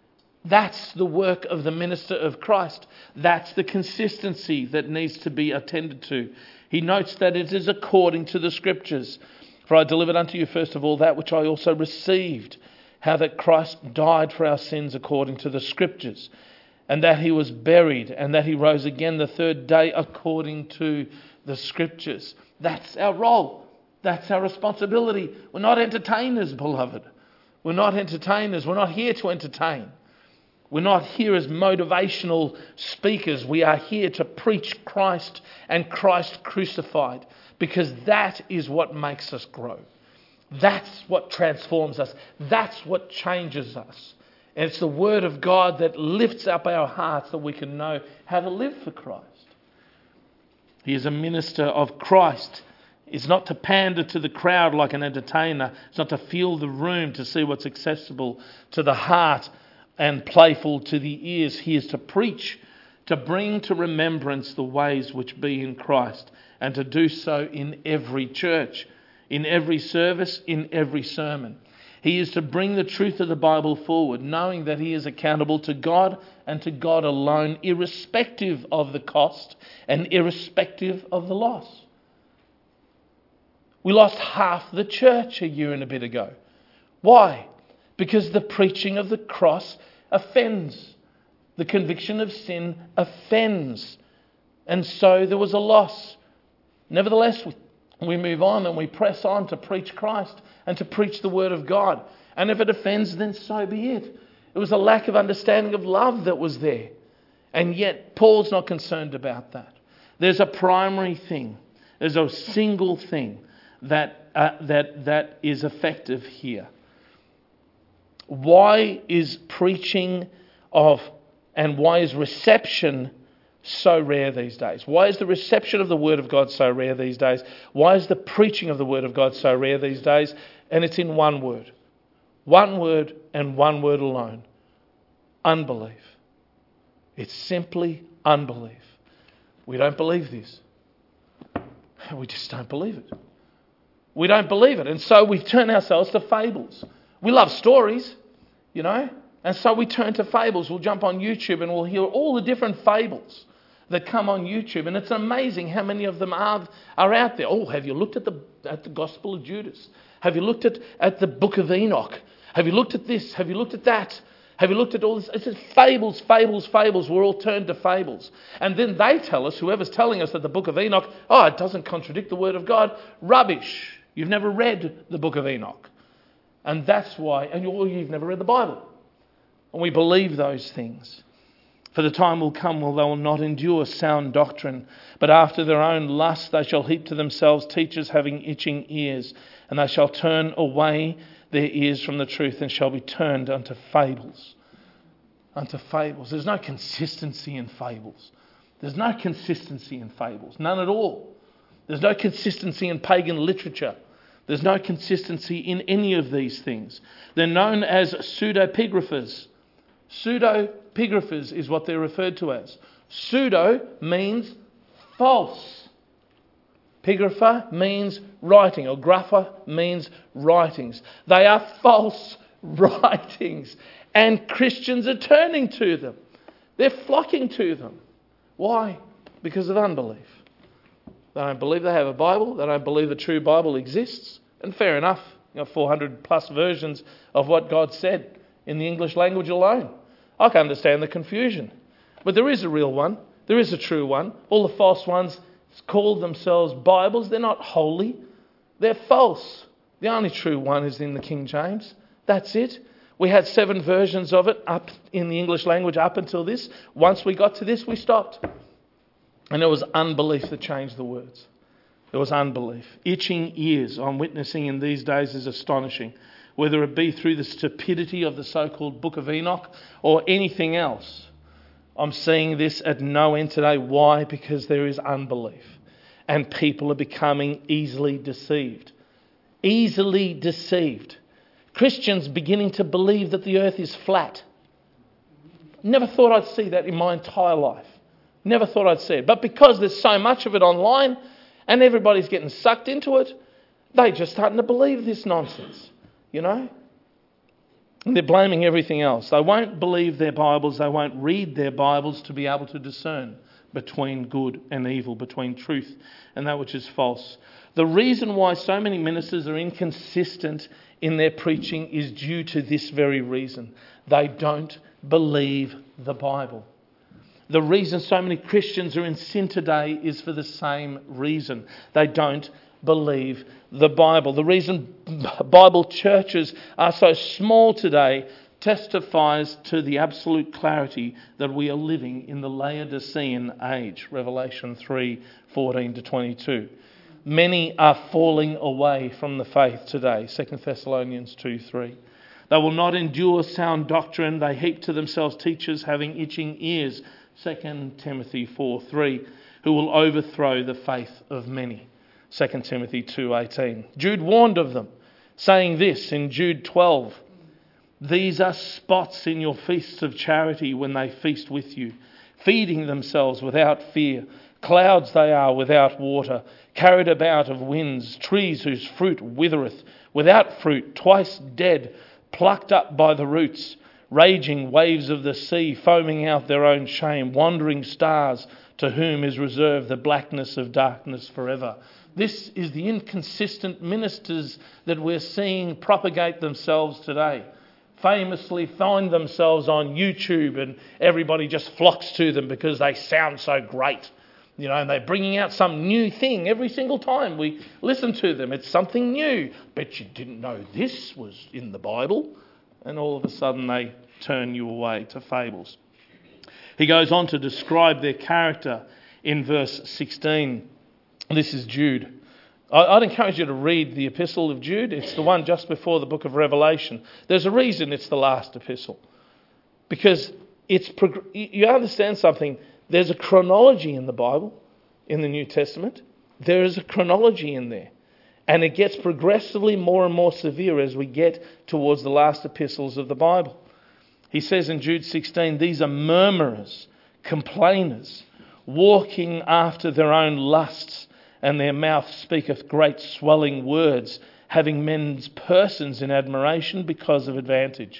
That's the work of the minister of Christ. That's the consistency that needs to be attended to. He notes that it is according to the Scriptures. "For I delivered unto you first of all that which I also received, how that Christ died for our sins according to the Scriptures, and that he was buried, and that he rose again the third day according to the Scriptures." That's our role. That's our responsibility. We're not entertainers, beloved. We're not entertainers. We're not here to entertain. We're not here as motivational speakers. We are here to preach Christ and Christ crucified, because that is what makes us grow. That's what transforms us. That's what changes us. And it's the Word of God that lifts up our hearts that we can know how to live for Christ. He is a minister of Christ. It's not to pander to the crowd like an entertainer. It's not to fill the room to see what's accessible to the heart and playful to the ears. He is to preach, to bring to remembrance the ways which be in Christ, and to do so in every church, in every service, in every sermon. He is to bring the truth of the Bible forward, knowing that he is accountable to God and to God alone, irrespective of the cost and irrespective of the loss. We lost half the church a year and a bit ago. Why? Because the preaching of the cross offends. The conviction of sin offends. And so there was a loss. Nevertheless, we move on and we press on to preach Christ and to preach the Word of God. And if it offends, then so be it. It was a lack of understanding of love that was there. And yet, Paul's not concerned about that. There's a primary thing. There's a single thing that uh, that that is effective here. Why is preaching of and why is reception so rare these days? Why is the reception of the Word of God so rare these days? Why is the preaching of the Word of God so rare these days? And it's in one word. One word and one word alone. Unbelief. It's simply unbelief. We don't believe this. We just don't believe it. We don't believe it. And so we turn ourselves to fables. We love stories, you know. And so we turn to fables. We'll jump on YouTube and we'll hear all the different fables that come on YouTube. And it's amazing how many of them are, are out there. Oh, have you looked at the at the Gospel of Judas? Have you looked at, at the Book of Enoch? Have you looked at this? Have you looked at that? Have you looked at all this? It's just fables, fables, fables. We're all turned to fables. And then they tell us, whoever's telling us that the Book of Enoch, oh, it doesn't contradict the Word of God. Rubbish. You've never read the Book of Enoch. And that's why, and you've never read the Bible. And we believe those things. For the time will come when they will not endure sound doctrine, but after their own lust they shall heap to themselves teachers having itching ears, and they shall turn away their ears from the truth and shall be turned unto fables. Unto fables. There's no consistency in fables. There's no consistency in fables. None at all. There's no consistency in pagan literature. There's no consistency in any of these things. They're known as pseudepigraphers. Pseudepigraphers is what they're referred to as. Pseudo means false. Pigrapher means writing, or grapher means writings. They are false writings, and Christians are turning to them. They're flocking to them. Why? Because of unbelief. They don't believe they have a Bible. They don't believe the true Bible exists. And fair enough, you know, four hundred plus versions of what God said in the English language alone. I can understand the confusion. But there is a real one. There is a true one. All the false ones call themselves Bibles. They're not holy. They're false. The only true one is in the King James. That's it. We had seven versions of it up in the English language up until this. Once we got to this, we stopped. And it was unbelief that changed the words. It was unbelief. Itching ears I'm witnessing in these days is astonishing. Whether it be through the stupidity of the so-called Book of Enoch or anything else. I'm seeing this at no end today. Why? Because there is unbelief. And people are becoming easily deceived. Easily deceived. Christians beginning to believe that the earth is flat. Never thought I'd see that in my entire life. Never thought I'd see it. But because there's so much of it online and everybody's getting sucked into it, they're just starting to believe this nonsense, you know? And they're blaming everything else. They won't believe their Bibles. They won't read their Bibles to be able to discern between good and evil, between truth and that which is false. The reason why so many ministers are inconsistent in their preaching is due to this very reason. They don't believe the Bible. The reason so many Christians are in sin today is for the same reason. They don't believe the Bible. The reason Bible churches are so small today testifies to the absolute clarity that we are living in the Laodicean age. Revelation three fourteen to twenty-two. Many are falling away from the faith today. Second Thessalonians two three. They will not endure sound doctrine. They heap to themselves teachers having itching ears. Second Timothy four three. Who will overthrow the faith of many. Second Timothy two eighteen. Jude warned of them, saying this in Jude twelve. These are spots in your feasts of charity when they feast with you, feeding themselves without fear. Clouds they are without water, carried about of winds, trees whose fruit withereth, without fruit, twice dead, plucked up by the roots, raging waves of the sea, foaming out their own shame, wandering stars, to whom is reserved the blackness of darkness forever. This is the inconsistent ministers that we're seeing propagate themselves today. Famously find themselves on YouTube and everybody just flocks to them because they sound so great. You know, and they're bringing out some new thing every single time we listen to them. It's something new. Bet you didn't know this was in the Bible. And all of a sudden they turn you away to fables. He goes on to describe their character in verse sixteen. This is Jude. I'd encourage you to read the epistle of Jude. It's the one just before the book of Revelation. There's a reason it's the last epistle. Because it's you understand something. There's a chronology in the Bible, in the New Testament. There is a chronology in there. And it gets progressively more and more severe as we get towards the last epistles of the Bible. He says in Jude sixteen, these are murmurers, complainers, walking after their own lusts, and their mouth speaketh great swelling words, having men's persons in admiration because of advantage.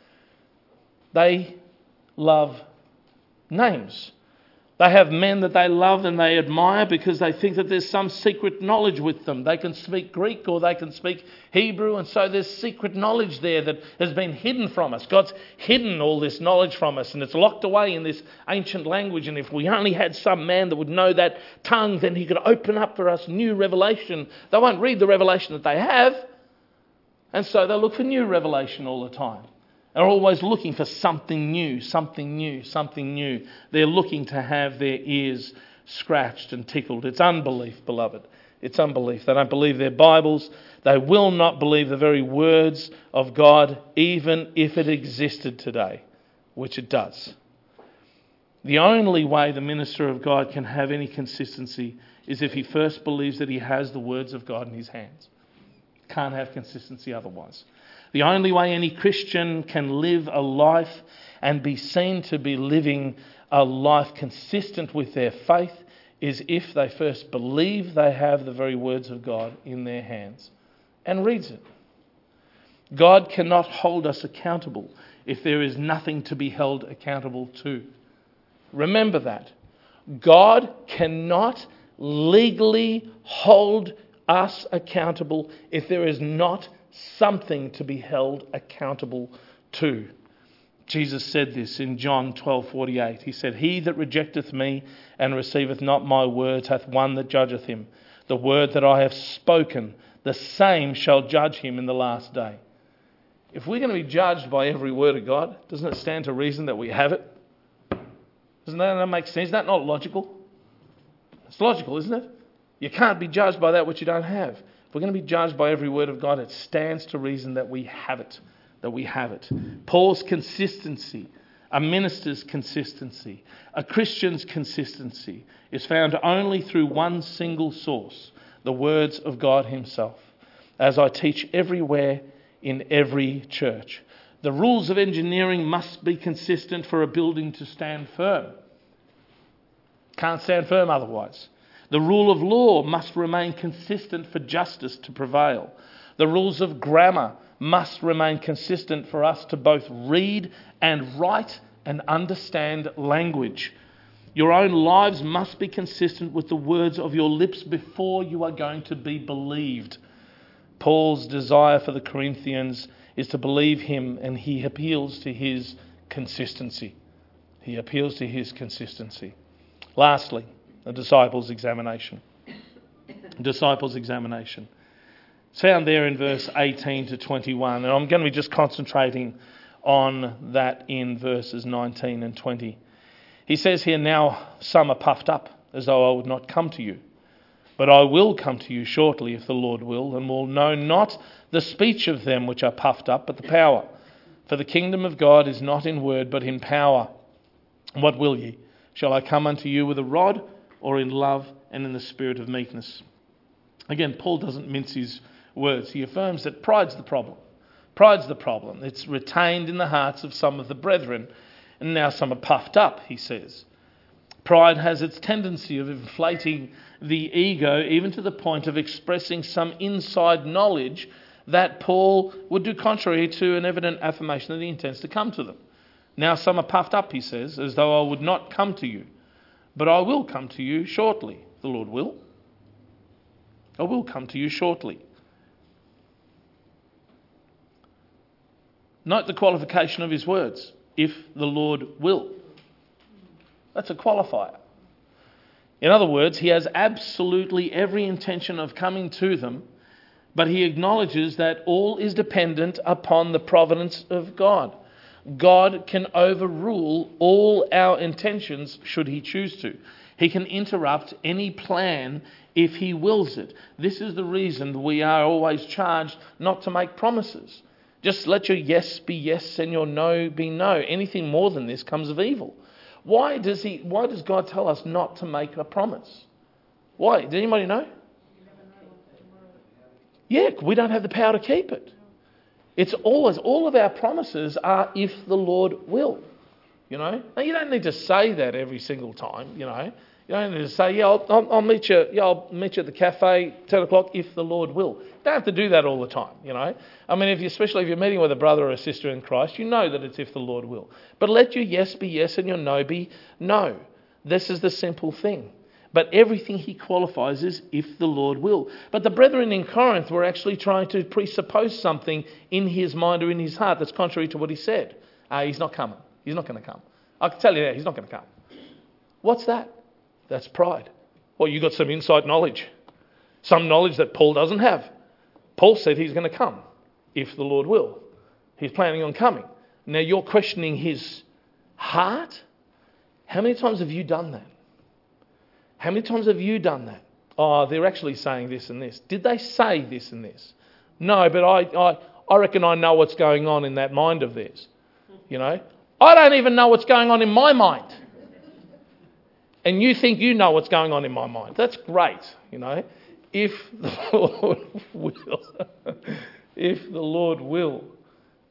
They love names. They have men that they love and they admire because they think that there's some secret knowledge with them. They can speak Greek or they can speak Hebrew, and so there's secret knowledge there that has been hidden from us. God's hidden all this knowledge from us and it's locked away in this ancient language, and if we only had some man that would know that tongue, then he could open up for us new revelation. They won't read the revelation that they have, and so they look for new revelation all the time. Are always looking for something new, something new, something new. They're looking to have their ears scratched and tickled. It's unbelief, beloved. It's unbelief. They don't believe their Bibles. They will not believe the very words of God, even if it existed today, which it does. The only way the minister of God can have any consistency is if he first believes that he has the words of God in his hands. Can't have consistency otherwise. The only way any Christian can live a life and be seen to be living a life consistent with their faith is if they first believe they have the very words of God in their hands and reads it. God cannot hold us accountable if there is nothing to be held accountable to. Remember that. God cannot legally hold us accountable if there is not something to be held accountable to. Jesus said this in John twelve forty-eight. He said, "He that rejecteth me and receiveth not my words hath one that judgeth him. The word that I have spoken, the same shall judge him in the last day." If we're going to be judged by every word of God, doesn't it stand to reason that we have it? Doesn't that make sense? Is that not logical? It's logical, isn't it? You can't be judged by that which you don't have. If we're going to be judged by every word of God, it stands to reason that we have it. That we have it. Paul's consistency, a minister's consistency, a Christian's consistency is found only through one single source, the words of God himself. As I teach everywhere in every church. The rules of engineering must be consistent for a building to stand firm. Can't stand firm otherwise. The rule of law must remain consistent for justice to prevail. The rules of grammar must remain consistent for us to both read and write and understand language. Your own lives must be consistent with the words of your lips before you are going to be believed. Paul's desire for the Corinthians is to believe him, and he appeals to his consistency. He appeals to his consistency. Lastly, the disciples' examination. Disciples' examination. It's found there in verse eighteen to twenty-one, and I'm going to be just concentrating on that in verses nineteen and twenty. He says here, "Now some are puffed up, as though I would not come to you. But I will come to you shortly, if the Lord will, and will know not the speech of them which are puffed up, but the power. For the kingdom of God is not in word, but in power. What will ye? Shall I come unto you with a rod, or in love and in the spirit of meekness?" Again, Paul doesn't mince his words. He affirms that pride's the problem. Pride's the problem. It's retained in the hearts of some of the brethren, and now some are puffed up, he says. Pride has its tendency of inflating the ego, even to the point of expressing some inside knowledge that Paul would do contrary to an evident affirmation that he intends to come to them. Now some are puffed up, he says, as though I would not come to you. But I will come to you shortly, the Lord will. I will come to you shortly. Note the qualification of his words, if the Lord will. That's a qualifier. In other words, he has absolutely every intention of coming to them, but he acknowledges that all is dependent upon the providence of God. God can overrule all our intentions should he choose to. He can interrupt any plan if he wills it. This is the reason we are always charged not to make promises. Just let your yes be yes and your no be no. Anything more than this comes of evil. Why does he? Why does God tell us not to make a promise? Why? Does anybody know? Yeah, we don't have the power to keep it. It's always, all of our promises are if the Lord will. You know? Now, you don't need to say that every single time, you know. You don't need to say, yeah, I'll, I'll, I'll meet you, yeah, I'll meet you at the cafe, ten o'clock, if the Lord will. You don't have to do that all the time, you know. I mean, if you, especially if you're meeting with a brother or a sister in Christ, you know that it's if the Lord will. But let your yes be yes and your no be no. This is the simple thing. But everything he qualifies is if the Lord will. But the brethren in Corinth were actually trying to presuppose something in his mind or in his heart that's contrary to what he said. Uh, he's not coming. He's not going to come. I can tell you that, he's not going to come. What's that? That's pride. Well, you got some inside knowledge. Some knowledge that Paul doesn't have. Paul said he's going to come, if the Lord will. He's planning on coming. Now you're questioning his heart? How many times have you done that? How many times have you done that? Oh, they're actually saying this and this. Did they say this and this? No, but I, I, I reckon I know what's going on in that mind of theirs. You know? I don't even know what's going on in my mind. And you think you know what's going on in my mind. That's great, you know. If the Lord will, if the Lord will,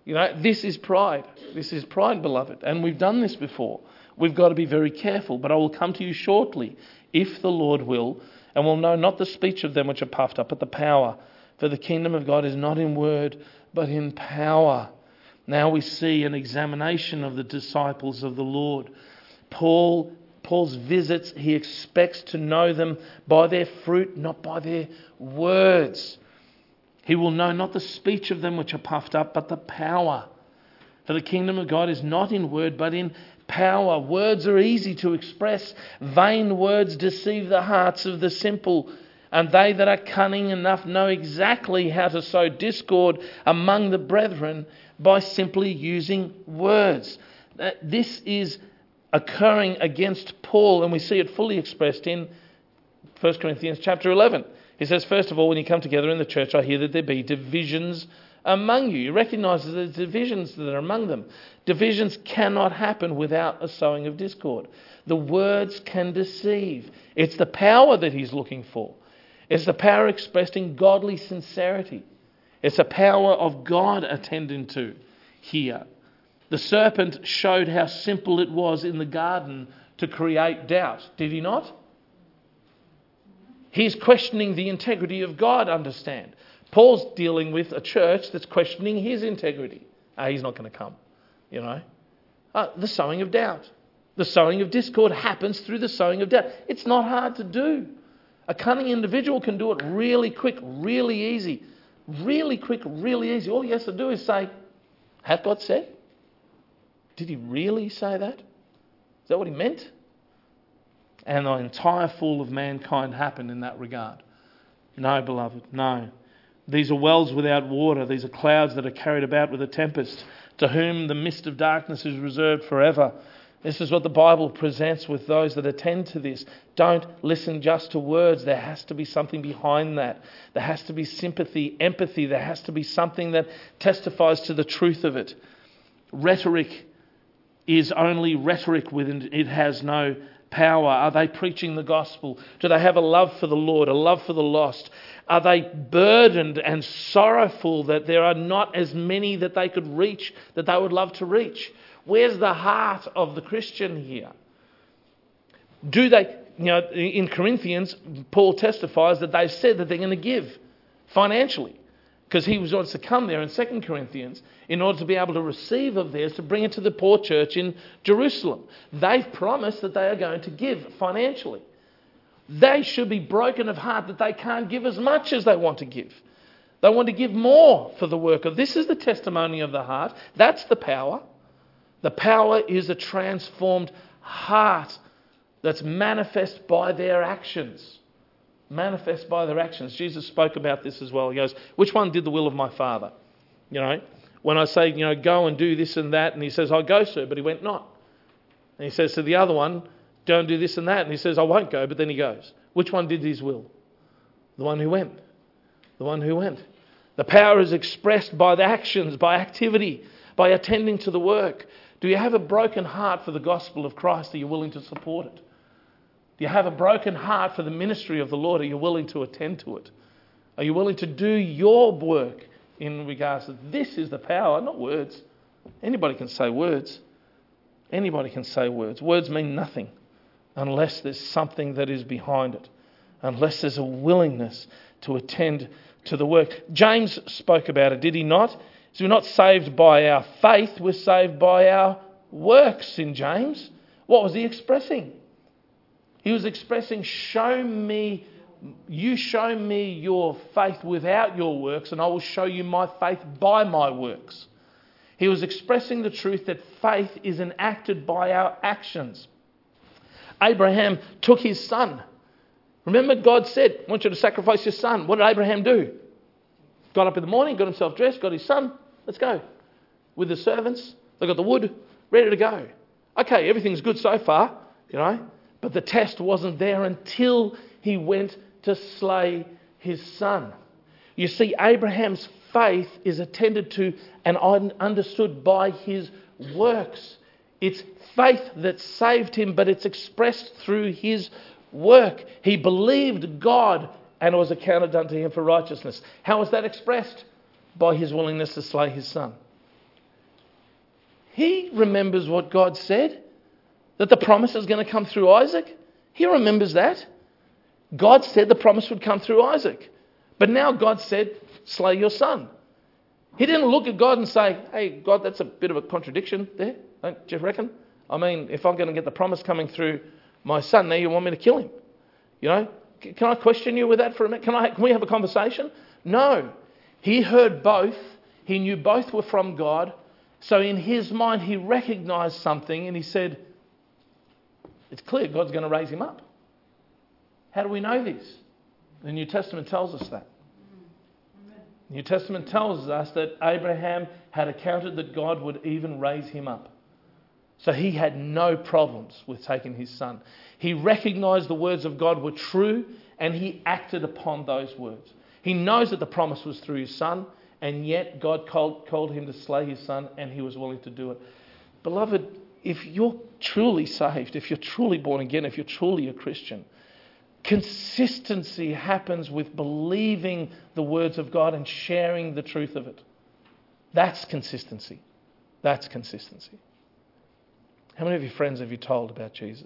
You know, this is pride. This is pride, beloved. And we've done this before. We've got to be very careful. But I will come to you shortly, if the Lord will, and will know not the speech of them which are puffed up, but the power. For the kingdom of God is not in word, but in power. Now we see an examination of the disciples of the Lord. Paul, Paul's visits, he expects to know them by their fruit, not by their words. He will know not the speech of them which are puffed up, but the power. For the kingdom of God is not in word, but in power. Words are easy to express. Vain words deceive the hearts of the simple. And they that are cunning enough know exactly how to sow discord among the brethren by simply using words. This is occurring against Paul, and we see it fully expressed in First Corinthians chapter eleven. He says, first of all, when you come together in the church, I hear that there be divisions among you. You recognise that there's divisions that are among them. Divisions cannot happen without a sowing of discord. The words can deceive. It's the power that he's looking for. It's the power expressed in godly sincerity. It's the power of God attending to here. The serpent showed how simple it was in the garden to create doubt. Did he not? He's questioning the integrity of God, understand. Paul's dealing with a church that's questioning his integrity. Ah, he's not going to come, you know. Ah, the sowing of doubt. The sowing of discord happens through the sowing of doubt. It's not hard to do. A cunning individual can do it really quick, really easy. Really quick, really easy. All he has to do is say, hath God said? Did he really say that? Is that what he meant? And the entire fall of mankind happened in that regard. No, beloved, no. These are wells without water. These are clouds that are carried about with a tempest, to whom the mist of darkness is reserved forever. This is what the Bible presents with those that attend to this. Don't listen just to words. There has to be something behind that. There has to be sympathy, empathy. There has to be something that testifies to the truth of it. Rhetoric is only rhetoric within it has no power. Are they preaching the gospel? Do they have a love for the Lord, a love for the lost? Are they burdened and sorrowful that there are not as many that they could reach, that they would love to reach? Where's the heart of the Christian here? Do they, you know, in Corinthians, Paul testifies that they've said that they're going to give financially, because he wants to come there in Second Corinthians in order to be able to receive of theirs to bring it to the poor church in Jerusalem. They've promised that they are going to give financially. They should be broken of heart that they can't give as much as they want to give. They want to give more for the work of. This is the testimony of the heart. That's the power. The power is a transformed heart that's manifest by their actions. Manifest by their actions. Jesus spoke about this as well. He goes, which one did the will of my Father? You know, when I say, you know, go and do this and that, and he says, I'll go, sir, but he went not. And he says to the other one, don't do this and that, and he says, I won't go, but then he goes. Which one did his will? The one who went. The one who went. The power is expressed by the actions, by activity, by attending to the work. Do you have a broken heart for the gospel of Christ? Are you willing to support it? Do you have a broken heart for the ministry of the Lord? Are you willing to attend to it? Are you willing to do your work in regards to this is the power, not words. Anybody can say words. Anybody can say words. Words mean nothing unless there's something that is behind it. Unless there's a willingness to attend to the work. James spoke about it, did he not? So we're not saved by our faith, we're saved by our works in James. What was he expressing? He was expressing, show me, you show me your faith without your works, and I will show you my faith by my works. He was expressing the truth that faith is enacted by our actions. Abraham took his son. Remember, God said, I want you to sacrifice your son. What did Abraham do? Got up in the morning, got himself dressed, got his son. Let's go. With the servants, they got the wood, ready to go. Okay, everything's good so far, you know. But the test wasn't there until he went to slay his son. You see, Abraham's faith is attended to and understood by his works. It's faith that saved him, but it's expressed through his work. He believed God and it was accounted unto him for righteousness. How was that expressed? By his willingness to slay his son. He remembers what God said, that the promise is going to come through Isaac. He remembers that. God said the promise would come through Isaac. But now God said, slay your son. He didn't look at God and say, hey, God, that's a bit of a contradiction there, don't you reckon? I mean, if I'm going to get the promise coming through my son, now you want me to kill him? You know, can I question you with that for a minute? Can I? Can we have a conversation? No. He heard both. He knew both were from God. So in his mind, he recognized something and he said, it's clear God's going to raise him up. How do we know this? The New Testament tells us that. The New Testament tells us that Abraham had accounted that God would even raise him up. So he had no problems with taking his son. He recognized the words of God were true and he acted upon those words. He knows that the promise was through his son, and yet God called, called him to slay his son, and he was willing to do it. Beloved, if you're truly saved, if you're truly born again, if you're truly a Christian, consistency happens with believing the words of God and sharing the truth of it. That's consistency. That's consistency. How many of your friends have you told about Jesus?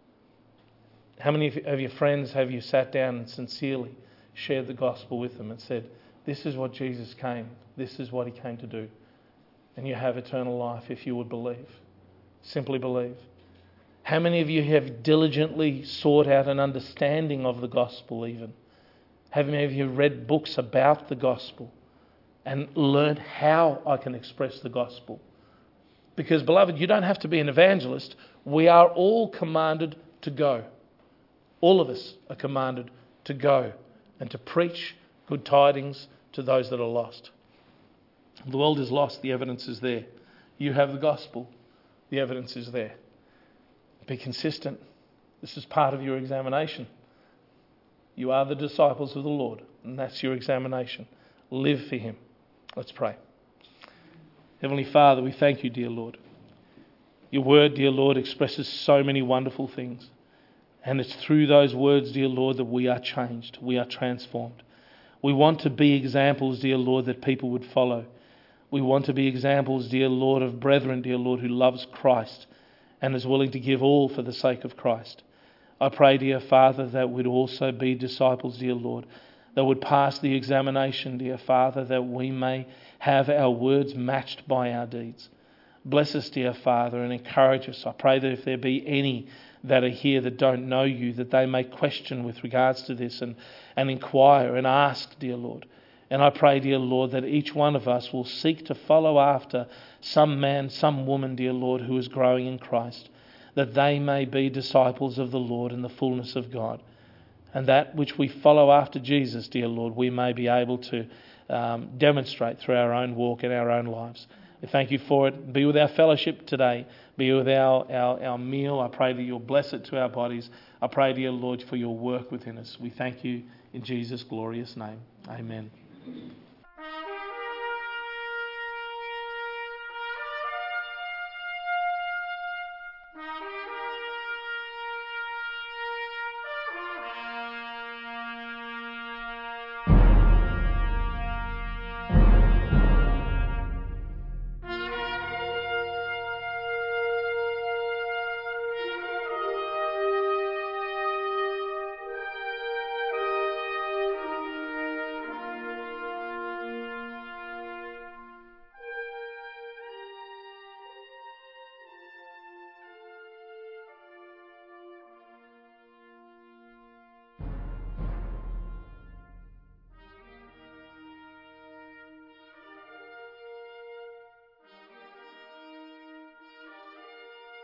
How many of your friends have you sat down and sincerely shared the gospel with them and said, this is what Jesus came, this is what he came to do, and you have eternal life if you would believe. Simply believe. How many of you have diligently sought out an understanding of the gospel even? How many of you read books about the gospel and learned how I can express the gospel? Because, beloved, you don't have to be an evangelist. We are all commanded to go. All of us are commanded to go and to preach good tidings to those that are lost. The world is lost. The evidence is there. You have the gospel. The evidence is there. Be consistent. This is part of your examination. You are the disciples of the Lord, and that's your examination. Live for him. Let's pray. Heavenly Father, we thank you, dear Lord. Your word, dear Lord, expresses so many wonderful things. And it's through those words, dear Lord, that we are changed. We are transformed. We want to be examples, dear Lord, that people would follow. We want to be examples, dear Lord, of brethren, dear Lord, who loves Christ and is willing to give all for the sake of Christ. I pray, dear Father, that we'd also be disciples, dear Lord, that would pass the examination, dear Father, that we may have our words matched by our deeds. Bless us, dear Father, and encourage us. I pray that if there be any that are here that don't know you, that they may question with regards to this and, and inquire and ask, dear Lord. And I pray, dear Lord, that each one of us will seek to follow after some man, some woman, dear Lord, who is growing in Christ, that they may be disciples of the Lord in the fullness of God. And that which we follow after Jesus, dear Lord, we may be able to um, demonstrate through our own walk and our own lives. We thank you for it. Be with our fellowship today. Be with our, our, our meal. I pray that you'll bless it to our bodies. I pray, dear Lord, for your work within us. We thank you in Jesus' glorious name. Amen.